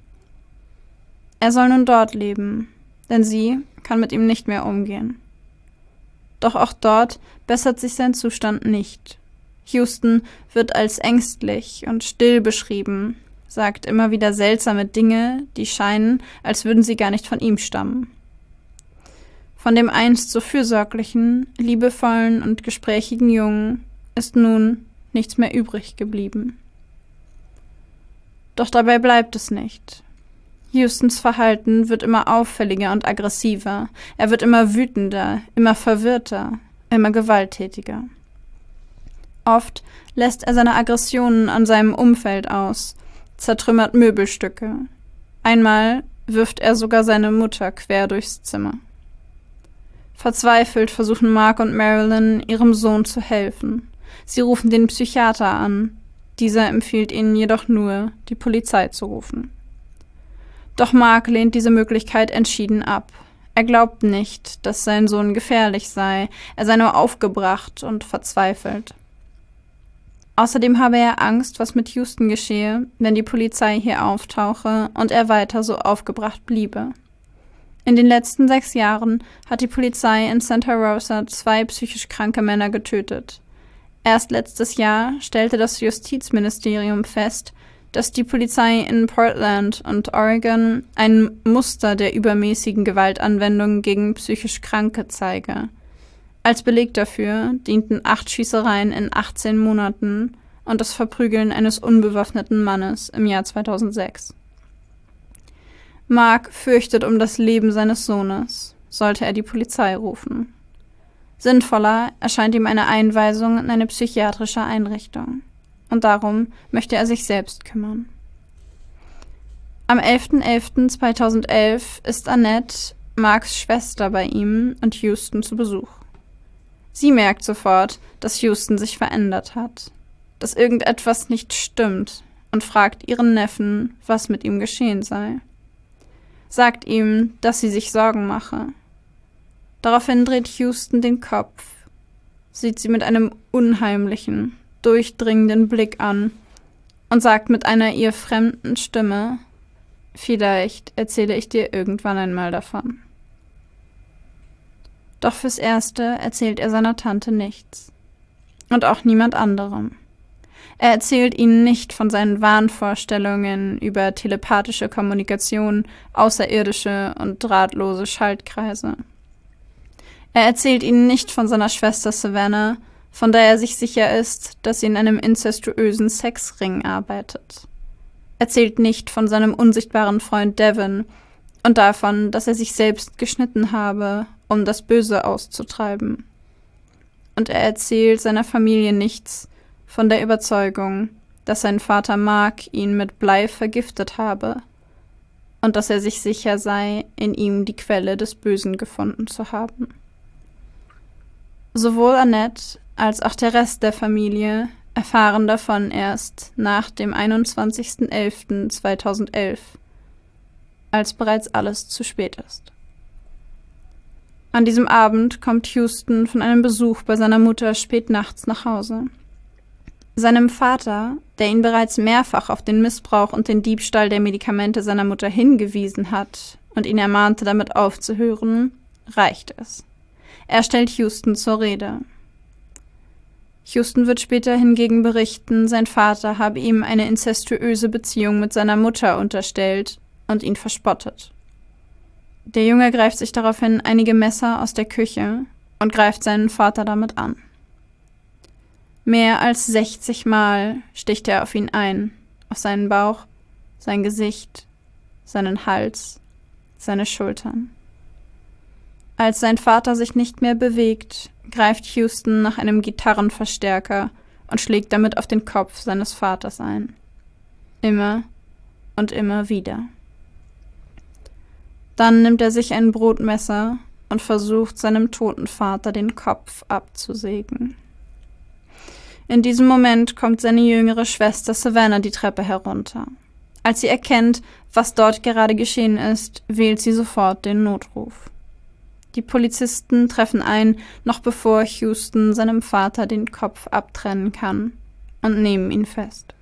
Er soll nun dort leben, denn sie kann mit ihm nicht mehr umgehen. Doch auch dort bessert sich sein Zustand nicht. Houston wird als ängstlich und still beschrieben, sagt immer wieder seltsame Dinge, die scheinen, als würden sie gar nicht von ihm stammen. Von dem einst so fürsorglichen, liebevollen und gesprächigen Jungen ist nun nichts mehr übrig geblieben. Doch dabei bleibt es nicht. Houstons Verhalten wird immer auffälliger und aggressiver. Er wird immer wütender, immer verwirrter, immer gewalttätiger. Oft lässt er seine Aggressionen an seinem Umfeld aus, zertrümmert Möbelstücke. Einmal wirft er sogar seine Mutter quer durchs Zimmer. Verzweifelt versuchen Mark und Marilyn, ihrem Sohn zu helfen. Sie rufen den Psychiater an. Dieser empfiehlt ihnen jedoch nur, die Polizei zu rufen. Doch Mark lehnt diese Möglichkeit entschieden ab. Er glaubt nicht, dass sein Sohn gefährlich sei. Er sei nur aufgebracht und verzweifelt. Außerdem habe er Angst, was mit Houston geschehe, wenn die Polizei hier auftauche und er weiter so aufgebracht bliebe. In den letzten sechs Jahren hat die Polizei in Santa Rosa zwei psychisch kranke Männer getötet. Erst letztes Jahr stellte das Justizministerium fest, dass die Polizei in Portland und Oregon ein Muster der übermäßigen Gewaltanwendung gegen psychisch Kranke zeige. Als Beleg dafür dienten acht Schießereien in achtzehn Monaten und das Verprügeln eines unbewaffneten Mannes im Jahr zweitausendsechs. Mark fürchtet um das Leben seines Sohnes, sollte er die Polizei rufen. Sinnvoller erscheint ihm eine Einweisung in eine psychiatrische Einrichtung. Und darum möchte er sich selbst kümmern. Am elfter elfter zweitausendelf ist Annette, Marks Schwester, bei ihm und Houston zu Besuch. Sie merkt sofort, dass Houston sich verändert hat, dass irgendetwas nicht stimmt und fragt ihren Neffen, was mit ihm geschehen sei. Sagt ihm, dass sie sich Sorgen mache. Daraufhin dreht Houston den Kopf, sieht sie mit einem unheimlichen, durchdringenden Blick an und sagt mit einer ihr fremden Stimme: Vielleicht erzähle ich dir irgendwann einmal davon. Doch fürs Erste erzählt er seiner Tante nichts. Und auch niemand anderem. Er erzählt ihnen nicht von seinen Wahnvorstellungen über telepathische Kommunikation, außerirdische und drahtlose Schaltkreise. Er erzählt ihnen nicht von seiner Schwester Savannah, von der er sich sicher ist, dass sie in einem inzestuösen Sexring arbeitet. Erzählt nicht von seinem unsichtbaren Freund Devin und davon, dass er sich selbst geschnitten habe, um das Böse auszutreiben. Und er erzählt seiner Familie nichts von der Überzeugung, dass sein Vater Mark ihn mit Blei vergiftet habe und dass er sich sicher sei, in ihm die Quelle des Bösen gefunden zu haben. Sowohl Annette als auch der Rest der Familie erfahren davon erst nach dem einundzwanzigster elfter zweitausendelf, als bereits alles zu spät ist. An diesem Abend kommt Houston von einem Besuch bei seiner Mutter spät nachts nach Hause. Seinem Vater, der ihn bereits mehrfach auf den Missbrauch und den Diebstahl der Medikamente seiner Mutter hingewiesen hat, und ihn ermahnte, damit aufzuhören, reicht es. Er stellt Houston zur Rede. Houston wird später hingegen berichten, sein Vater habe ihm eine inzestuöse Beziehung mit seiner Mutter unterstellt und ihn verspottet. Der Junge greift sich daraufhin einige Messer aus der Küche und greift seinen Vater damit an. Mehr als sechzig Mal sticht er auf ihn ein, auf seinen Bauch, sein Gesicht, seinen Hals, seine Schultern. Als sein Vater sich nicht mehr bewegt, greift Houston nach einem Gitarrenverstärker und schlägt damit auf den Kopf seines Vaters ein. Immer und immer wieder. Dann nimmt er sich ein Brotmesser und versucht, seinem toten Vater den Kopf abzusägen. In diesem Moment kommt seine jüngere Schwester Savannah die Treppe herunter. Als sie erkennt, was dort gerade geschehen ist, wählt sie sofort den Notruf. Die Polizisten treffen ein, noch bevor Houston seinem Vater den Kopf abtrennen kann, und nehmen ihn fest.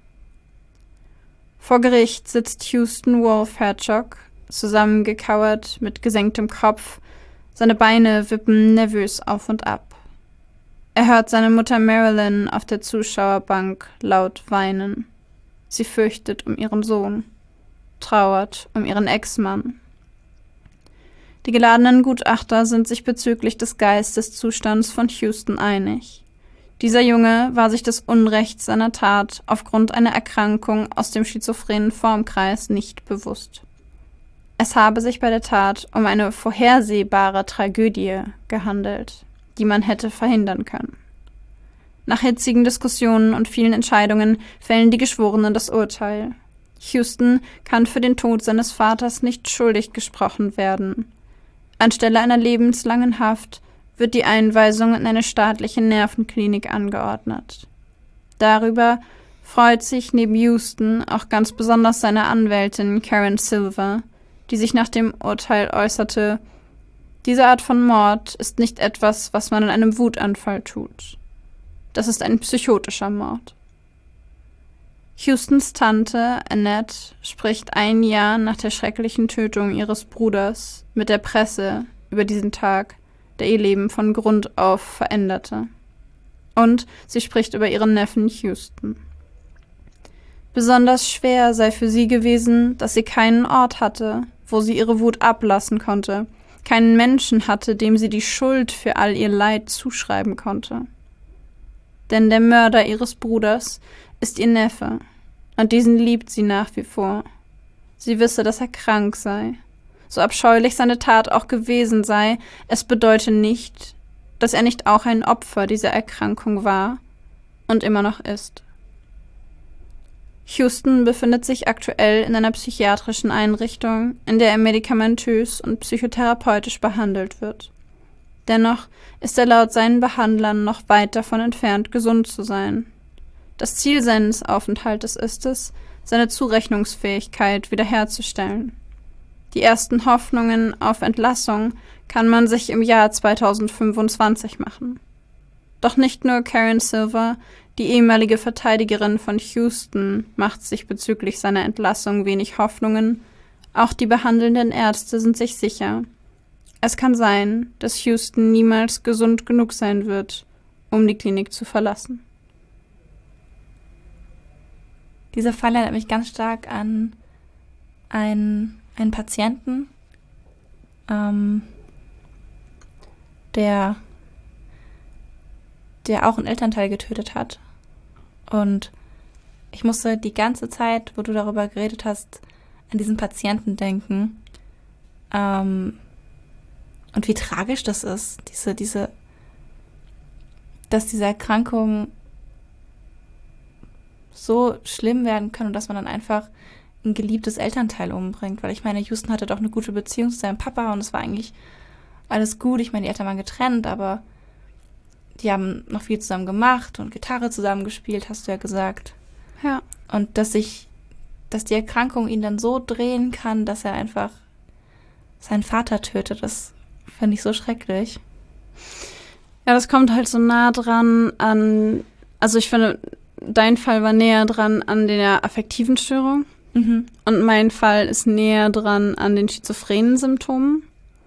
Vor Gericht sitzt Houston Wolf Herzog, zusammengekauert mit gesenktem Kopf, seine Beine wippen nervös auf und ab. Er hört seine Mutter Marilyn auf der Zuschauerbank laut weinen. Sie fürchtet um ihren Sohn, trauert um ihren Ex-Mann. Die geladenen Gutachter sind sich bezüglich des Geisteszustands von Houston einig. Dieser Junge war sich des Unrechts seiner Tat aufgrund einer Erkrankung aus dem schizophrenen Formkreis nicht bewusst. Es habe sich bei der Tat um eine vorhersehbare Tragödie gehandelt, die man hätte verhindern können. Nach hitzigen Diskussionen und vielen Entscheidungen fällen die Geschworenen das Urteil. Houston kann für den Tod seines Vaters nicht schuldig gesprochen werden. Anstelle einer lebenslangen Haft wird die Einweisung in eine staatliche Nervenklinik angeordnet. Darüber freut sich neben Houston auch ganz besonders seine Anwältin Karen Silver, die sich nach dem Urteil äußerte: Diese Art von Mord ist nicht etwas, was man in einem Wutanfall tut. Das ist ein psychotischer Mord. Houstons Tante Annette spricht ein Jahr nach der schrecklichen Tötung ihres Bruders mit der Presse über diesen Tag, der ihr Leben von Grund auf veränderte. Und sie spricht über ihren Neffen Houston. Besonders schwer sei für sie gewesen, dass sie keinen Ort hatte, wo sie ihre Wut ablassen konnte, keinen Menschen hatte, dem sie die Schuld für all ihr Leid zuschreiben konnte. Denn der Mörder ihres Bruders ist ihr Neffe, und diesen liebt sie nach wie vor. Sie wisse, dass er krank sei. So abscheulich seine Tat auch gewesen sei, es bedeute nicht, dass er nicht auch ein Opfer dieser Erkrankung war und immer noch ist. Houston befindet sich aktuell in einer psychiatrischen Einrichtung, in der er medikamentös und psychotherapeutisch behandelt wird. Dennoch ist er laut seinen Behandlern noch weit davon entfernt, gesund zu sein. Das Ziel seines Aufenthaltes ist es, seine Zurechnungsfähigkeit wiederherzustellen. Die ersten Hoffnungen auf Entlassung kann man sich im Jahr zweitausendfünfundzwanzig machen. Doch nicht nur Karen Silver, die ehemalige Verteidigerin von Houston, macht sich bezüglich seiner Entlassung wenig Hoffnungen, auch die behandelnden Ärzte sind sich sicher. Es kann sein, dass Houston niemals gesund genug sein wird, um die Klinik zu verlassen. Dieser Fall erinnert mich ganz stark an einen, einen Patienten, ähm, der, der auch einen Elternteil getötet hat. Und ich musste die ganze Zeit, wo du darüber geredet hast, an diesen Patienten denken. Ähm, und wie tragisch das ist, diese, diese, dass diese Erkrankung so schlimm werden kann und dass man dann einfach ein geliebtes Elternteil umbringt. Weil ich meine, Houston hatte doch eine gute Beziehung zu seinem Papa und es war eigentlich alles gut. Ich meine, die Eltern waren getrennt, aber die haben noch viel zusammen gemacht und Gitarre zusammen gespielt, hast du ja gesagt. Ja. Und dass sich, dass die Erkrankung ihn dann so drehen kann, dass er einfach seinen Vater tötet, das finde ich so schrecklich. Ja, das kommt halt so nah dran an, also ich finde, dein Fall war näher dran an der affektiven Störung, Mhm. Und mein Fall ist näher dran an den schizophrenen Symptomen.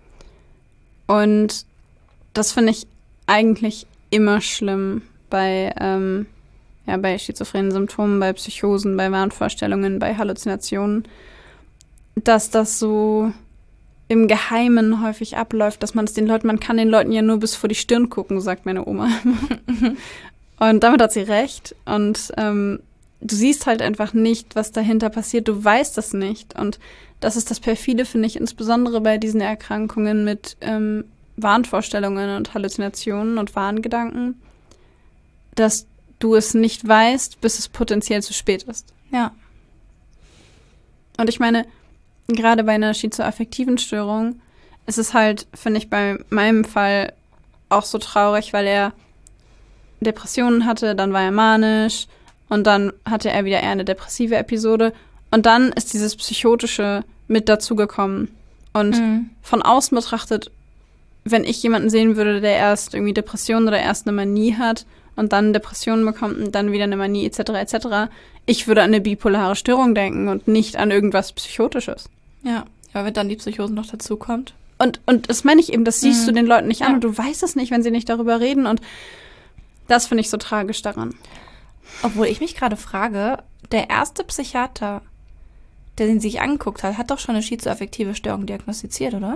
Und das finde ich eigentlich immer schlimm bei, ähm, ja, bei schizophrenen Symptomen, bei Psychosen, bei Wahnvorstellungen, bei Halluzinationen, dass das so im Geheimen häufig abläuft, dass man es den Leuten, man kann den Leuten ja nur bis vor die Stirn gucken, sagt meine Oma. Und damit hat sie recht. Und ähm, du siehst halt einfach nicht, was dahinter passiert. Du weißt das nicht. Und das ist das Perfide, finde ich, insbesondere bei diesen Erkrankungen mit ähm, Wahnvorstellungen und Halluzinationen und Wahngedanken, dass du es nicht weißt, bis es potenziell zu spät ist. Ja. Und ich meine, gerade bei einer schizoaffektiven Störung ist es halt, finde ich, bei meinem Fall auch so traurig, weil er Depressionen hatte, dann war er manisch und dann hatte er wieder eher eine depressive Episode und dann ist dieses Psychotische mit dazugekommen. Und Mhm. von außen betrachtet, wenn ich jemanden sehen würde, der erst irgendwie Depressionen oder erst eine Manie hat und dann Depressionen bekommt und dann wieder eine Manie et cetera et cetera, ich würde an eine bipolare Störung denken und nicht an irgendwas Psychotisches. Ja. Ja, wenn dann die Psychose noch dazu kommt. Und, und das meine ich eben, das siehst Mhm. du den Leuten nicht an Ja. und du weißt es nicht, wenn sie nicht darüber reden und das finde ich so tragisch daran. Obwohl ich mich gerade frage, der erste Psychiater, der den sich angeguckt hat, hat doch schon eine schizoaffektive Störung diagnostiziert, oder?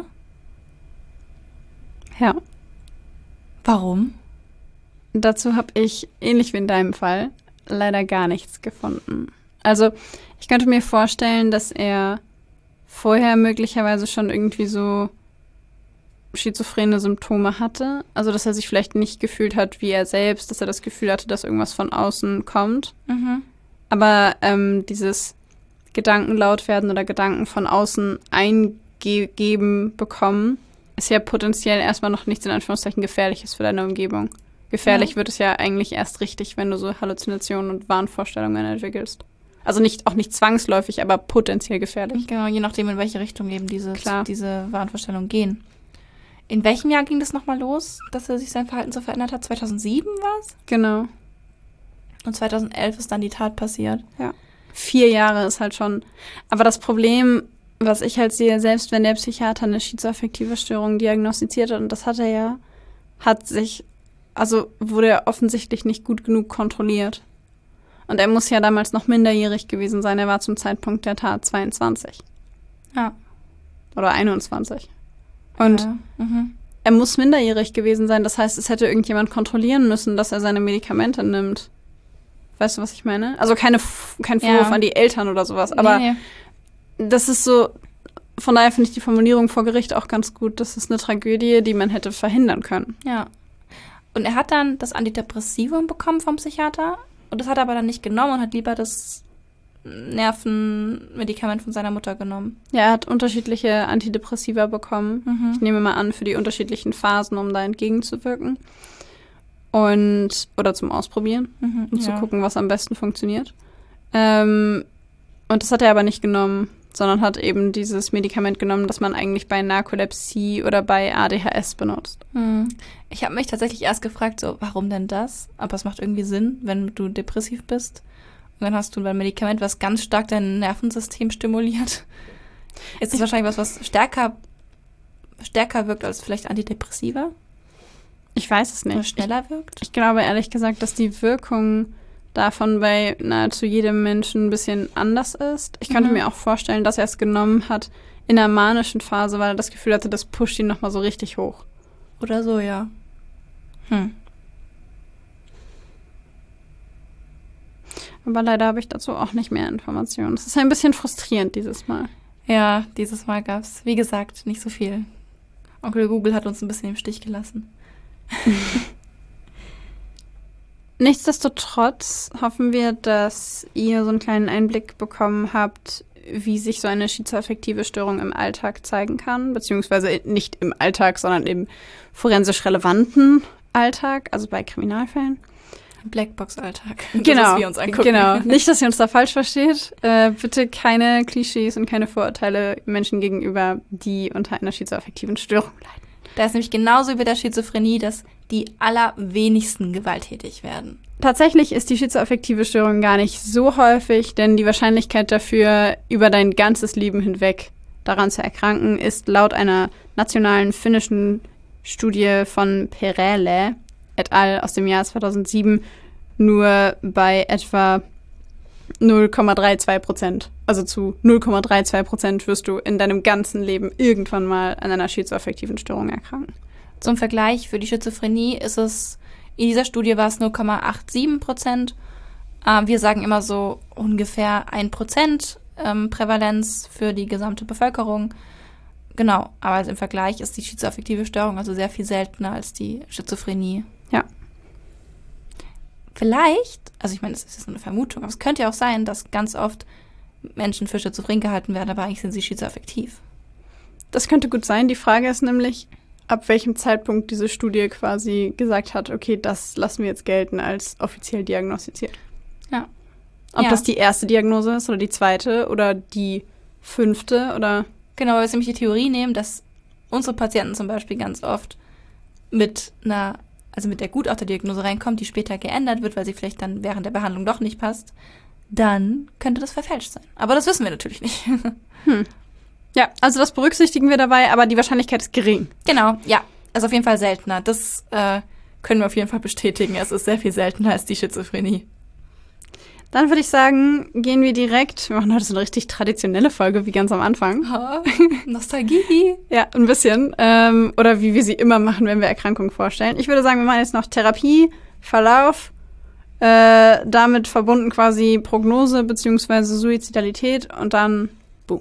Ja. Warum? Dazu habe ich, ähnlich wie in deinem Fall, leider gar nichts gefunden. Also ich könnte mir vorstellen, dass er vorher möglicherweise schon irgendwie so schizophrene Symptome hatte. Also dass er sich vielleicht nicht gefühlt hat wie er selbst, dass er das Gefühl hatte, dass irgendwas von außen kommt. Mhm. Aber ähm, dieses Gedanken laut werden oder Gedanken von außen eingegeben bekommen, ist ja potenziell erstmal noch nichts in Anführungszeichen Gefährliches für deine Umgebung. Gefährlich Ja. wird es ja eigentlich erst richtig, wenn du so Halluzinationen und Wahnvorstellungen entwickelst. Also nicht auch nicht zwangsläufig, aber potenziell gefährlich. Genau, je nachdem, in welche Richtung eben diese, Klar. diese Wahnvorstellungen gehen. In welchem Jahr ging das nochmal los, dass er sich sein Verhalten so verändert hat? zweitausendsieben war es? Genau. Und zweitausendelf ist dann die Tat passiert. Vier Jahre ist halt schon. Aber das Problem, was ich halt sehe, selbst wenn der Psychiater eine schizoaffektive Störung diagnostiziert hat, und das hat er ja, hat sich, also wurde er offensichtlich nicht gut genug kontrolliert. Und er muss ja damals noch minderjährig gewesen sein. Er war zum Zeitpunkt der Tat zweiundzwanzig. Ja. Oder einundzwanzig. Und ja. Mhm. er muss minderjährig gewesen sein. Das heißt, es hätte irgendjemand kontrollieren müssen, dass er seine Medikamente nimmt. Weißt du, was ich meine? Also keine, kein Vorwurf Ja. an die Eltern oder sowas. Aber nee, nee. das ist so, von daher finde ich die Formulierung vor Gericht auch ganz gut. Das ist eine Tragödie, die man hätte verhindern können. Ja. Und er hat dann das Antidepressivum bekommen vom Psychiater und das hat er aber dann nicht genommen und hat lieber das Nervenmedikament von seiner Mutter genommen. Ja, er hat unterschiedliche Antidepressiva bekommen. Mhm. Ich nehme mal an, für die unterschiedlichen Phasen, um da entgegenzuwirken. Und, oder zum Ausprobieren, Mhm, um ja. zu gucken, was am besten funktioniert. Ähm, und das hat er aber nicht genommen, sondern hat eben dieses Medikament genommen, das man eigentlich bei Narkolepsie oder bei A D H S benutzt. Hm. Ich habe mich tatsächlich erst gefragt, so, warum denn das? Aber es macht irgendwie Sinn, wenn du depressiv bist. Und dann hast du ein Medikament, was ganz stark dein Nervensystem stimuliert. Ist das wahrscheinlich was, was stärker, stärker wirkt als vielleicht Antidepressiva? Ich weiß es Oder nicht. schneller wirkt? Ich glaube ehrlich gesagt, dass die Wirkung davon bei nahezu jedem Menschen ein bisschen anders ist. Ich könnte Mhm. mir auch vorstellen, dass er es genommen hat in der manischen Phase, weil er das Gefühl hatte, das pusht ihn nochmal so richtig hoch. Oder so, ja. Hm. Aber leider habe ich dazu auch nicht mehr Informationen. Es ist ein bisschen frustrierend dieses Mal. Ja, dieses Mal gab's, wie gesagt, nicht so viel. Onkel Google hat uns ein bisschen im Stich gelassen. Nichtsdestotrotz hoffen wir, dass ihr so einen kleinen Einblick bekommen habt, wie sich so eine schizoaffektive Störung im Alltag zeigen kann, beziehungsweise nicht im Alltag, sondern im forensisch relevanten Alltag, also bei Kriminalfällen. Blackbox-Alltag. Genau, Das, was wir uns angucken. genau. Nicht, dass ihr uns da falsch versteht. Äh, bitte keine Klischees und keine Vorurteile Menschen gegenüber, die unter einer schizoaffektiven Störung leiden. Da ist nämlich genauso wie bei der Schizophrenie, dass die allerwenigsten gewalttätig werden. Tatsächlich ist die schizoaffektive Störung gar nicht so häufig, denn die Wahrscheinlichkeit dafür, über dein ganzes Leben hinweg daran zu erkranken, ist laut einer nationalen finnischen Studie von Perälä et al. Aus dem Jahr zweitausendsieben nur bei etwa null Komma zweiunddreißig Prozent. Also zu null Komma zweiunddreißig Prozent wirst du in deinem ganzen Leben irgendwann mal an einer schizoaffektiven Störung erkranken. Zum Vergleich, für die Schizophrenie ist es, in dieser Studie war es null Komma siebenundachtzig Prozent. Äh, wir sagen immer so ungefähr ein Prozent ähm, Prävalenz für die gesamte Bevölkerung. Genau, aber also im Vergleich ist die schizoaffektive Störung also sehr viel seltener als die Schizophrenie. Ja. Vielleicht, also ich meine, das ist jetzt nur eine Vermutung, aber es könnte ja auch sein, dass ganz oft Menschen für schizophren gehalten werden, aber eigentlich sind sie schizoaffektiv. Das könnte gut sein. Die Frage ist nämlich, ab welchem Zeitpunkt diese Studie quasi gesagt hat, okay, das lassen wir jetzt gelten als offiziell diagnostiziert. Ja. Ob ja. das die erste Diagnose ist oder die zweite oder die fünfte oder... Genau, weil wir nämlich die Theorie nehmen, dass unsere Patienten zum Beispiel ganz oft mit einer, also mit der Gutachterdiagnose reinkommen, die später geändert wird, weil sie vielleicht dann während der Behandlung doch nicht passt, dann könnte das verfälscht sein. Aber das wissen wir natürlich nicht. Hm. Ja, also das berücksichtigen wir dabei, aber die Wahrscheinlichkeit ist gering. Genau, ja. Also auf jeden Fall seltener. Das äh, können wir auf jeden Fall bestätigen. Es ist sehr viel seltener als die Schizophrenie. Dann würde ich sagen, gehen wir direkt, wir machen heute so eine richtig traditionelle Folge, wie ganz am Anfang. Oh, Nostalgie. Ja, ein bisschen. Ähm, oder wie wir sie immer machen, wenn wir Erkrankungen vorstellen. Ich würde sagen, wir machen jetzt noch Therapie, Verlauf, äh, damit verbunden quasi Prognose bzw. Suizidalität und dann boom.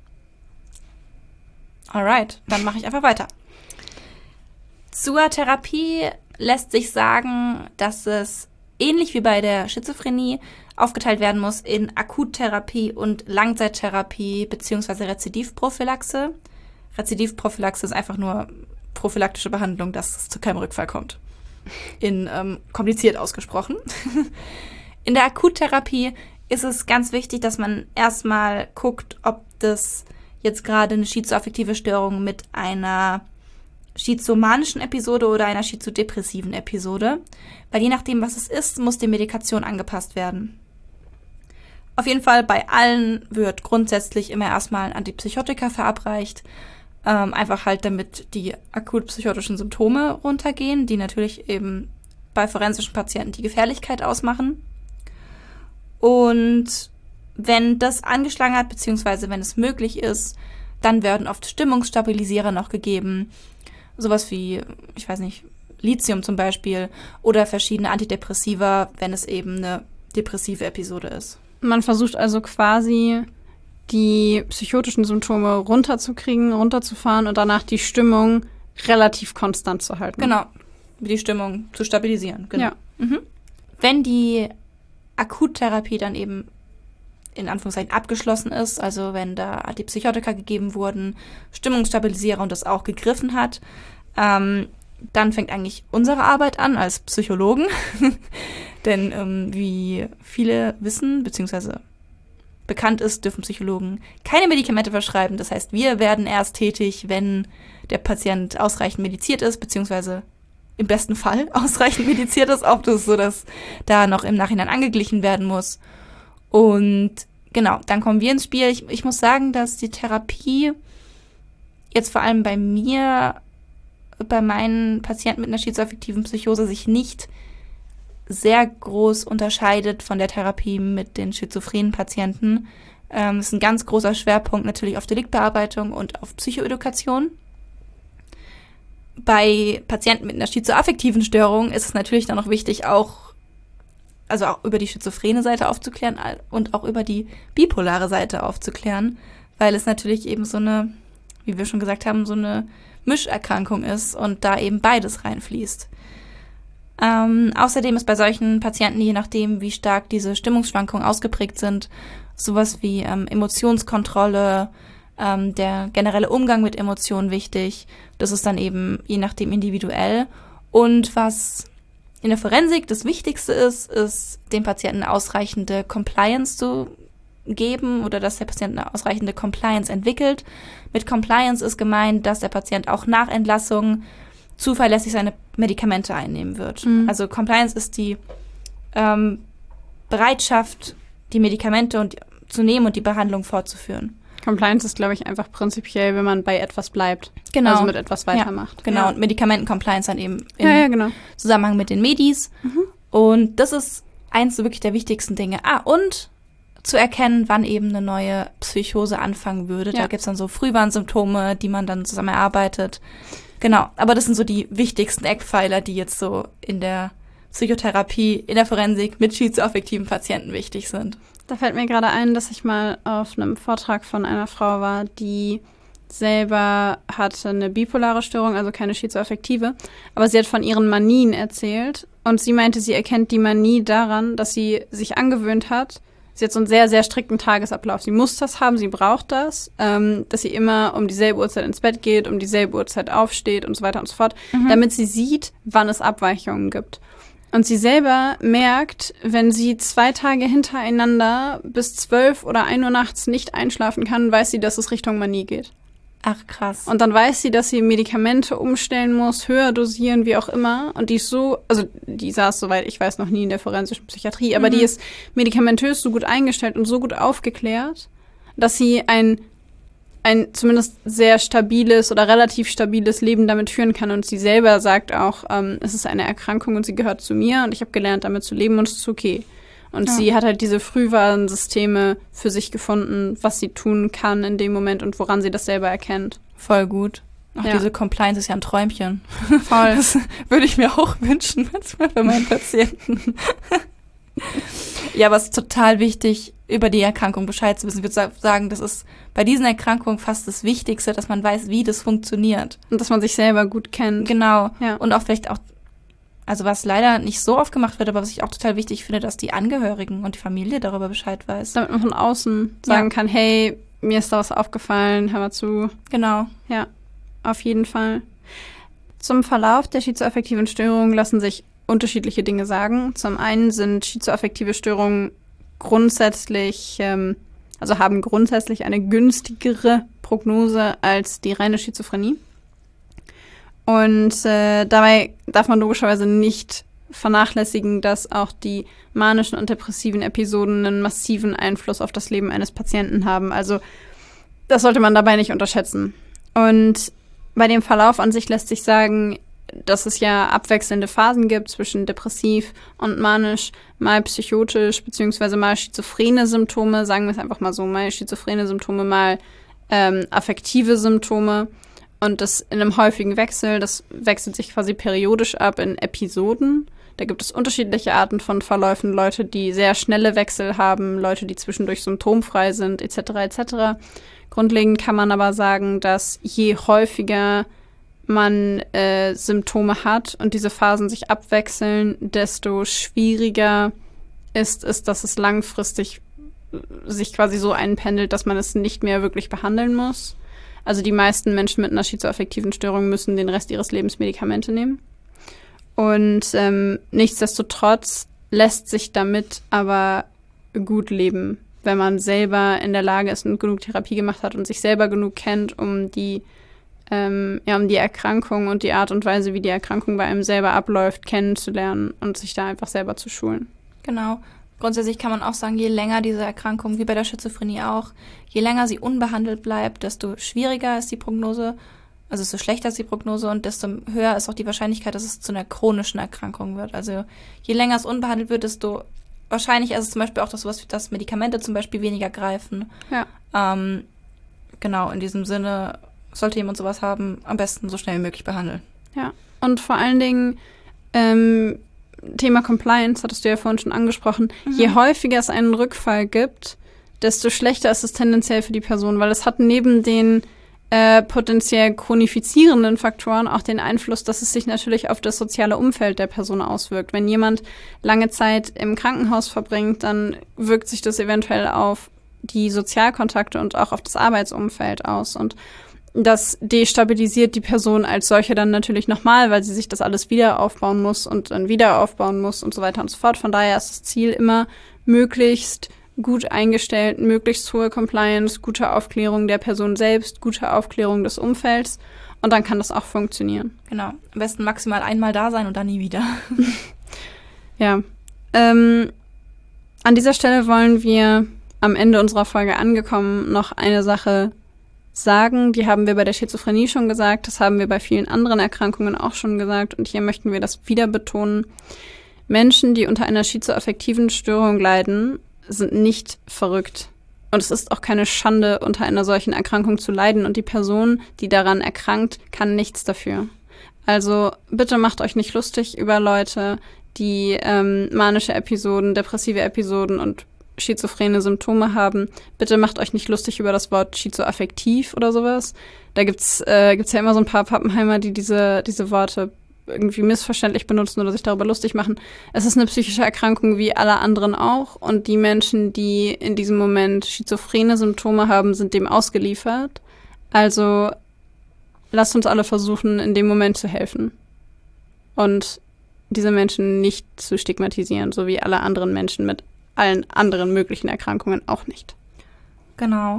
Alright, dann mache ich einfach weiter. Zur Therapie lässt sich sagen, dass es ähnlich wie bei der Schizophrenie aufgeteilt werden muss in Akuttherapie und Langzeittherapie bzw. Rezidivprophylaxe. Rezidivprophylaxe ist einfach nur prophylaktische Behandlung, dass es zu keinem Rückfall kommt. In ähm, kompliziert ausgesprochen. In der Akuttherapie ist es ganz wichtig, dass man erstmal guckt, ob das jetzt gerade eine schizoaffektive Störung mit einer schizomanischen Episode oder einer schizodepressiven Episode. Weil je nachdem, was es ist, muss die Medikation angepasst werden. Auf jeden Fall bei allen wird grundsätzlich immer erstmal ein Antipsychotika verabreicht. Ähm, einfach halt, damit die akut psychotischen Symptome runtergehen, die natürlich eben bei forensischen Patienten die Gefährlichkeit ausmachen. Und wenn das angeschlagen hat, beziehungsweise wenn es möglich ist, dann werden oft Stimmungsstabilisierer noch gegeben. Sowas wie, ich weiß nicht, Lithium zum Beispiel oder verschiedene Antidepressiva, wenn es eben eine depressive Episode ist. Man versucht also quasi, die psychotischen Symptome runterzukriegen, runterzufahren und danach die Stimmung relativ konstant zu halten. Genau, die Stimmung zu stabilisieren. Genau. Ja. Mhm. Wenn die Akuttherapie dann eben in Anführungszeichen abgeschlossen ist, also wenn da Antipsychotika gegeben wurden, Stimmungsstabilisierer und das auch gegriffen hat, ähm, dann fängt eigentlich unsere Arbeit an als Psychologen. Denn ähm, wie viele wissen, beziehungsweise bekannt ist, dürfen Psychologen keine Medikamente verschreiben. Das heißt, wir werden erst tätig, wenn der Patient ausreichend mediziert ist, beziehungsweise im besten Fall ausreichend mediziert ist, ob das so, dass da noch im Nachhinein angeglichen werden muss. Und genau, dann kommen wir ins Spiel. Ich, ich muss sagen, dass die Therapie jetzt vor allem bei mir, bei meinen Patienten mit einer schizoaffektiven Psychose sich nicht sehr groß unterscheidet von der Therapie mit den schizophrenen Patienten. Ähm, ist ein ganz großer Schwerpunkt natürlich auf Deliktbearbeitung und auf Psychoedukation. Bei Patienten mit einer schizoaffektiven Störung ist es natürlich dann noch wichtig, auch also auch über die schizophrene Seite aufzuklären und auch über die bipolare Seite aufzuklären, weil es natürlich eben so eine, wie wir schon gesagt haben, so eine Mischerkrankung ist und da eben beides reinfließt. Ähm, außerdem ist bei solchen Patienten, je nachdem, wie stark diese Stimmungsschwankungen ausgeprägt sind, sowas wie ähm, Emotionskontrolle, ähm, der generelle Umgang mit Emotionen wichtig. Das ist dann eben je nachdem individuell. Und was in der Forensik das Wichtigste ist, ist, dem Patienten ausreichende Compliance zu geben oder dass der Patient eine ausreichende Compliance entwickelt. Mit Compliance ist gemeint, dass der Patient auch nach Entlassung zuverlässig seine Medikamente einnehmen wird. Mhm. Also Compliance ist die ähm, Bereitschaft, die Medikamente und, zu nehmen und die Behandlung fortzuführen. Compliance ist, glaube ich, einfach prinzipiell, wenn man bei etwas bleibt. Genau. Also mit etwas weitermacht. Ja, genau, ja. Und Medikamenten-Compliance dann eben im ja, ja, genau. Zusammenhang mit den Medis. Mhm. Und das ist eins so wirklich der wichtigsten Dinge. Ah, und zu erkennen, wann eben eine neue Psychose anfangen würde. Ja. Da gibt's dann so Frühwarnsymptome, die man dann zusammen erarbeitet. Genau, aber das sind so die wichtigsten Eckpfeiler, die jetzt so in der Psychotherapie, in der Forensik mit schizoaffektiven Patienten wichtig sind. Da fällt mir gerade ein, dass ich mal auf einem Vortrag von einer Frau war, die selber hatte eine bipolare Störung, also keine schizoaffektive, aber sie hat von ihren Manien erzählt und sie meinte, sie erkennt die Manie daran, dass sie sich angewöhnt hat. Sie hat so einen sehr, sehr strikten Tagesablauf. Sie muss das haben, sie braucht das, ähm, dass sie immer um dieselbe Uhrzeit ins Bett geht, um dieselbe Uhrzeit aufsteht und so weiter und so fort, mhm. damit sie sieht, wann es Abweichungen gibt. Und sie selber merkt, wenn sie zwei Tage hintereinander bis zwölf oder ein Uhr nachts nicht einschlafen kann, weiß sie, dass es Richtung Manie geht. Ach, krass. Und dann weiß sie, dass sie Medikamente umstellen muss, höher dosieren, wie auch immer. Und die ist so, also die saß, soweit ich weiß, noch nie in der forensischen Psychiatrie, aber mhm. die ist medikamentös so gut eingestellt und so gut aufgeklärt, dass sie ein, ein zumindest sehr stabiles oder relativ stabiles Leben damit führen kann. Und sie selber sagt auch, ähm, es ist eine Erkrankung und sie gehört zu mir und ich habe gelernt, damit zu leben und es ist okay. Und ja. sie hat halt diese Frühwarnsysteme für sich gefunden, was sie tun kann in dem Moment und woran sie das selber erkennt. Voll gut. Auch ja. diese Compliance ist ja ein Träumchen. Voll. Das würde ich mir auch wünschen, manchmal bei meinen Patienten. Ja, aber es ist total wichtig, über die Erkrankung Bescheid zu wissen. Ich würde sagen, das ist bei diesen Erkrankungen fast das Wichtigste, dass man weiß, wie das funktioniert. Und dass man sich selber gut kennt. Genau. Ja. Und auch vielleicht auch, also was leider nicht so oft gemacht wird, aber was ich auch total wichtig finde, dass die Angehörigen und die Familie darüber Bescheid weiß. Damit man von außen sagen ja. kann, hey, mir ist da was aufgefallen, hör mal zu. Genau. Ja, auf jeden Fall. Zum Verlauf der schizoaffektiven Störungen lassen sich unterschiedliche Dinge sagen. Zum einen sind schizoaffektive Störungen grundsätzlich, ähm, also haben grundsätzlich eine günstigere Prognose als die reine Schizophrenie. Und äh, dabei darf man logischerweise nicht vernachlässigen, dass auch die manischen und depressiven Episoden einen massiven Einfluss auf das Leben eines Patienten haben. Also das sollte man dabei nicht unterschätzen. Und bei dem Verlauf an sich lässt sich sagen, dass es ja abwechselnde Phasen gibt zwischen depressiv und manisch, mal psychotisch beziehungsweise mal schizophrene Symptome, sagen wir es einfach mal so, mal schizophrene Symptome, mal ähm, affektive Symptome. Und das in einem häufigen Wechsel, das wechselt sich quasi periodisch ab in Episoden. Da gibt es unterschiedliche Arten von Verläufen, Leute, die sehr schnelle Wechsel haben, Leute, die zwischendurch symptomfrei sind, et cetera et cetera. Grundlegend kann man aber sagen, dass je häufiger man äh, Symptome hat und diese Phasen sich abwechseln, desto schwieriger ist es, dass es langfristig sich quasi so einpendelt, dass man es nicht mehr wirklich behandeln muss. Also die meisten Menschen mit einer schizoaffektiven Störung müssen den Rest ihres Lebens Medikamente nehmen. Und ähm, nichtsdestotrotz lässt sich damit aber gut leben, wenn man selber in der Lage ist und genug Therapie gemacht hat und sich selber genug kennt, um die, ähm, ja, um die Erkrankung und die Art und Weise, wie die Erkrankung bei einem selber abläuft, kennenzulernen und sich da einfach selber zu schulen. Genau. Grundsätzlich kann man auch sagen, je länger diese Erkrankung, wie bei der Schizophrenie auch, je länger sie unbehandelt bleibt, desto schwieriger ist die Prognose, also desto schlechter ist die Prognose und desto höher ist auch die Wahrscheinlichkeit, dass es zu einer chronischen Erkrankung wird. Also je länger es unbehandelt wird, desto wahrscheinlicher ist es zum Beispiel auch, dass, sowas, dass Medikamente zum Beispiel weniger greifen. Ja. Ähm, genau, in diesem Sinne, sollte jemand sowas haben, am besten so schnell wie möglich behandeln. Ja, und vor allen Dingen, ähm, Thema Compliance, hattest du ja vorhin schon angesprochen, mhm. je häufiger es einen Rückfall gibt, desto schlechter ist es tendenziell für die Person, weil es hat neben den äh, potenziell chronifizierenden Faktoren auch den Einfluss, dass es sich natürlich auf das soziale Umfeld der Person auswirkt. Wenn jemand lange Zeit im Krankenhaus verbringt, dann wirkt sich das eventuell auf die Sozialkontakte und auch auf das Arbeitsumfeld aus. Und das destabilisiert die Person als solche dann natürlich nochmal, weil sie sich das alles wieder aufbauen muss und dann wieder aufbauen muss und so weiter und so fort. Von daher ist das Ziel immer, möglichst gut eingestellt, möglichst hohe Compliance, gute Aufklärung der Person selbst, gute Aufklärung des Umfelds und dann kann das auch funktionieren. Genau. Am besten maximal einmal da sein und dann nie wieder. Ja. Ähm, an dieser Stelle wollen wir am Ende unserer Folge angekommen noch eine Sache sagen. Die haben wir bei der Schizophrenie schon gesagt, das haben wir bei vielen anderen Erkrankungen auch schon gesagt und hier möchten wir das wieder betonen. Menschen, die unter einer schizoaffektiven Störung leiden, sind nicht verrückt. Und es ist auch keine Schande, unter einer solchen Erkrankung zu leiden. Und die Person, die daran erkrankt, kann nichts dafür. Also bitte macht euch nicht lustig über Leute, die ähm, manische Episoden, depressive Episoden und schizophrene Symptome haben. Bitte macht euch nicht lustig über das Wort schizoaffektiv oder sowas. Da gibt's äh, gibt's ja immer so ein paar Pappenheimer, die diese diese Worte irgendwie missverständlich benutzen oder sich darüber lustig machen. Es ist eine psychische Erkrankung wie alle anderen auch und die Menschen, die in diesem Moment schizophrene Symptome haben, sind dem ausgeliefert. Also lasst uns alle versuchen, in dem Moment zu helfen und diese Menschen nicht zu stigmatisieren, so wie alle anderen Menschen mit allen anderen möglichen Erkrankungen auch nicht. Genau.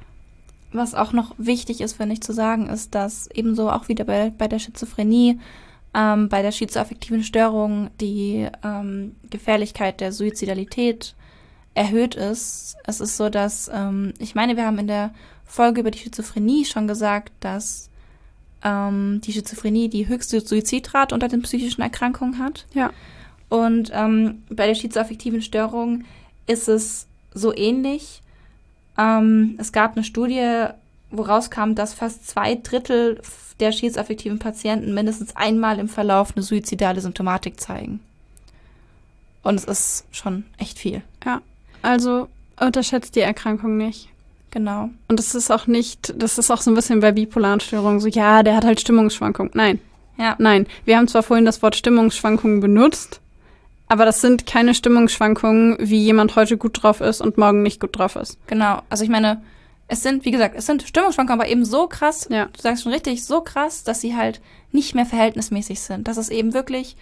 Was auch noch wichtig ist, finde ich, zu sagen, ist, dass ebenso auch wieder bei, bei der Schizophrenie, ähm, bei der schizoaffektiven Störung die ähm, Gefährlichkeit der Suizidalität erhöht ist. Es ist so, dass, ähm, ich meine, wir haben in der Folge über die Schizophrenie schon gesagt, dass ähm, die Schizophrenie die höchste Suizidrate unter den psychischen Erkrankungen hat. Ja. Und ähm, bei der schizoaffektiven Störung ist es so ähnlich. Ähm, es gab eine Studie, wo rauskam, dass fast zwei Drittel der schizoaffektiven Patienten mindestens einmal im Verlauf eine suizidale Symptomatik zeigen. Und es ist schon echt viel. Ja, also unterschätzt die Erkrankung nicht. Genau. Und das ist auch nicht, das ist auch so ein bisschen bei bipolaren Störungen so, ja, der hat halt Stimmungsschwankungen. Nein. Ja. Nein. Wir haben zwar vorhin das Wort Stimmungsschwankungen benutzt, aber das sind keine Stimmungsschwankungen, wie jemand heute gut drauf ist und morgen nicht gut drauf ist. Genau. Also ich meine, es sind, wie gesagt, es sind Stimmungsschwankungen, aber eben so krass, ja. Du sagst schon richtig, so krass, dass sie halt nicht mehr verhältnismäßig sind. Dass es eben wirklich,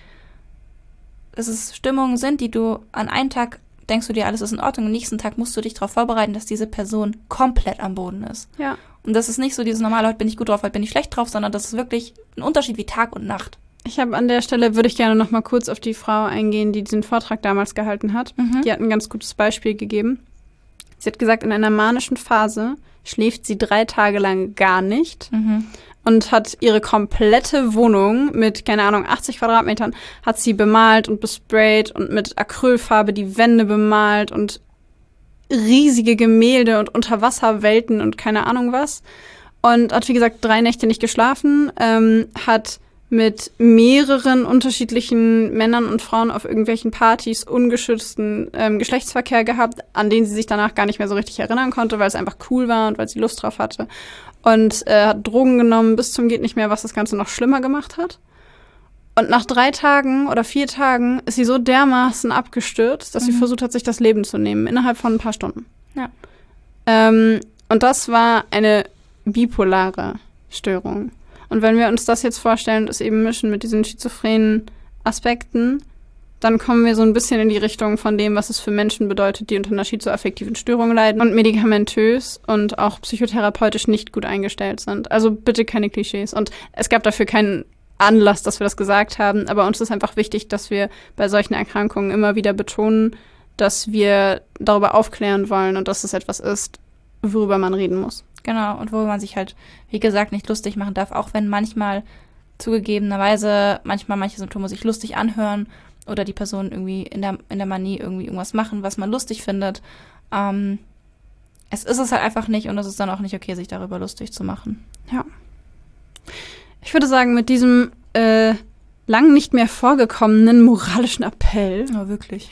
dass es Stimmungen sind, die du an einem Tag denkst du dir, alles ist in Ordnung, am nächsten Tag musst du dich darauf vorbereiten, dass diese Person komplett am Boden ist. Ja. Und das ist nicht so dieses normale, heute bin ich gut drauf, heute bin ich schlecht drauf, sondern das ist wirklich ein Unterschied wie Tag und Nacht. Ich habe an der Stelle, würde ich gerne noch mal kurz auf die Frau eingehen, die diesen Vortrag damals gehalten hat. Mhm. Die hat ein ganz gutes Beispiel gegeben. Sie hat gesagt, in einer manischen Phase schläft sie drei Tage lang gar nicht Mhm. und hat ihre komplette Wohnung mit, keine Ahnung, achtzig Quadratmetern, hat sie bemalt und besprayt und mit Acrylfarbe die Wände bemalt und riesige Gemälde und Unterwasserwelten und keine Ahnung was. Und hat, wie gesagt, drei Nächte nicht geschlafen, ähm, hat mit mehreren unterschiedlichen Männern und Frauen auf irgendwelchen Partys ungeschützten ähm, Geschlechtsverkehr gehabt, an den sie sich danach gar nicht mehr so richtig erinnern konnte, weil es einfach cool war und weil sie Lust drauf hatte. Und äh, hat Drogen genommen bis zum geht nicht mehr, was das Ganze noch schlimmer gemacht hat. Und nach drei Tagen oder vier Tagen ist sie so dermaßen abgestürzt, dass Mhm. sie versucht hat, sich das Leben zu nehmen, innerhalb von ein paar Stunden. Ja. Ähm, und das war eine bipolare Störung. Und wenn wir uns das jetzt vorstellen, das eben mischen mit diesen schizophrenen Aspekten, dann kommen wir so ein bisschen in die Richtung von dem, was es für Menschen bedeutet, die unter einer schizoaffektiven Störung leiden und medikamentös und auch psychotherapeutisch nicht gut eingestellt sind. Also bitte keine Klischees. Und es gab dafür keinen Anlass, dass wir das gesagt haben, aber uns ist einfach wichtig, dass wir bei solchen Erkrankungen immer wieder betonen, dass wir darüber aufklären wollen und dass es etwas ist, worüber man reden muss. Genau, und wo man sich halt, wie gesagt, nicht lustig machen darf, auch wenn manchmal zugegebenerweise manchmal manche Symptome sich lustig anhören oder die Person irgendwie in der, in der Manie irgendwie irgendwas machen, was man lustig findet. Ähm, es ist es halt einfach nicht und es ist dann auch nicht okay, sich darüber lustig zu machen. Ja. Ich würde sagen, mit diesem äh, lang nicht mehr vorgekommenen moralischen Appell Ja, wirklich.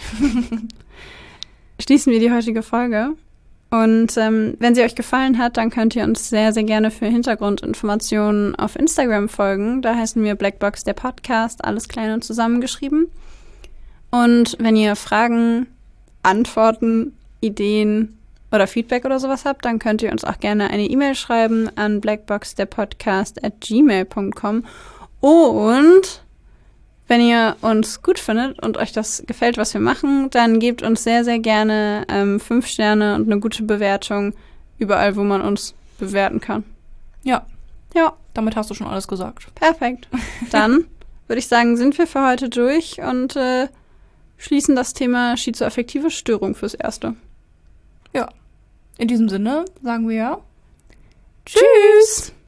schließen wir die heutige Folge. Und ähm, wenn sie euch gefallen hat, dann könnt ihr uns sehr, sehr gerne für Hintergrundinformationen auf Instagram folgen. Da heißen wir Blackbox der Podcast, alles klein und zusammengeschrieben. Und wenn ihr Fragen, Antworten, Ideen oder Feedback oder sowas habt, dann könnt ihr uns auch gerne eine E-Mail schreiben an blackboxderpodcast at gmail punkt com. Und Wenn ihr uns gut findet und euch das gefällt, was wir machen, dann gebt uns sehr, sehr gerne ähm, fünf Sterne und eine gute Bewertung überall, wo man uns bewerten kann. Ja, Ja, damit hast du schon alles gesagt. perfekt. Dann würde ich sagen, sind wir für heute durch und äh, schließen das Thema schizoaffektive Störung fürs Erste. Ja. In diesem Sinne sagen wir Tschüss!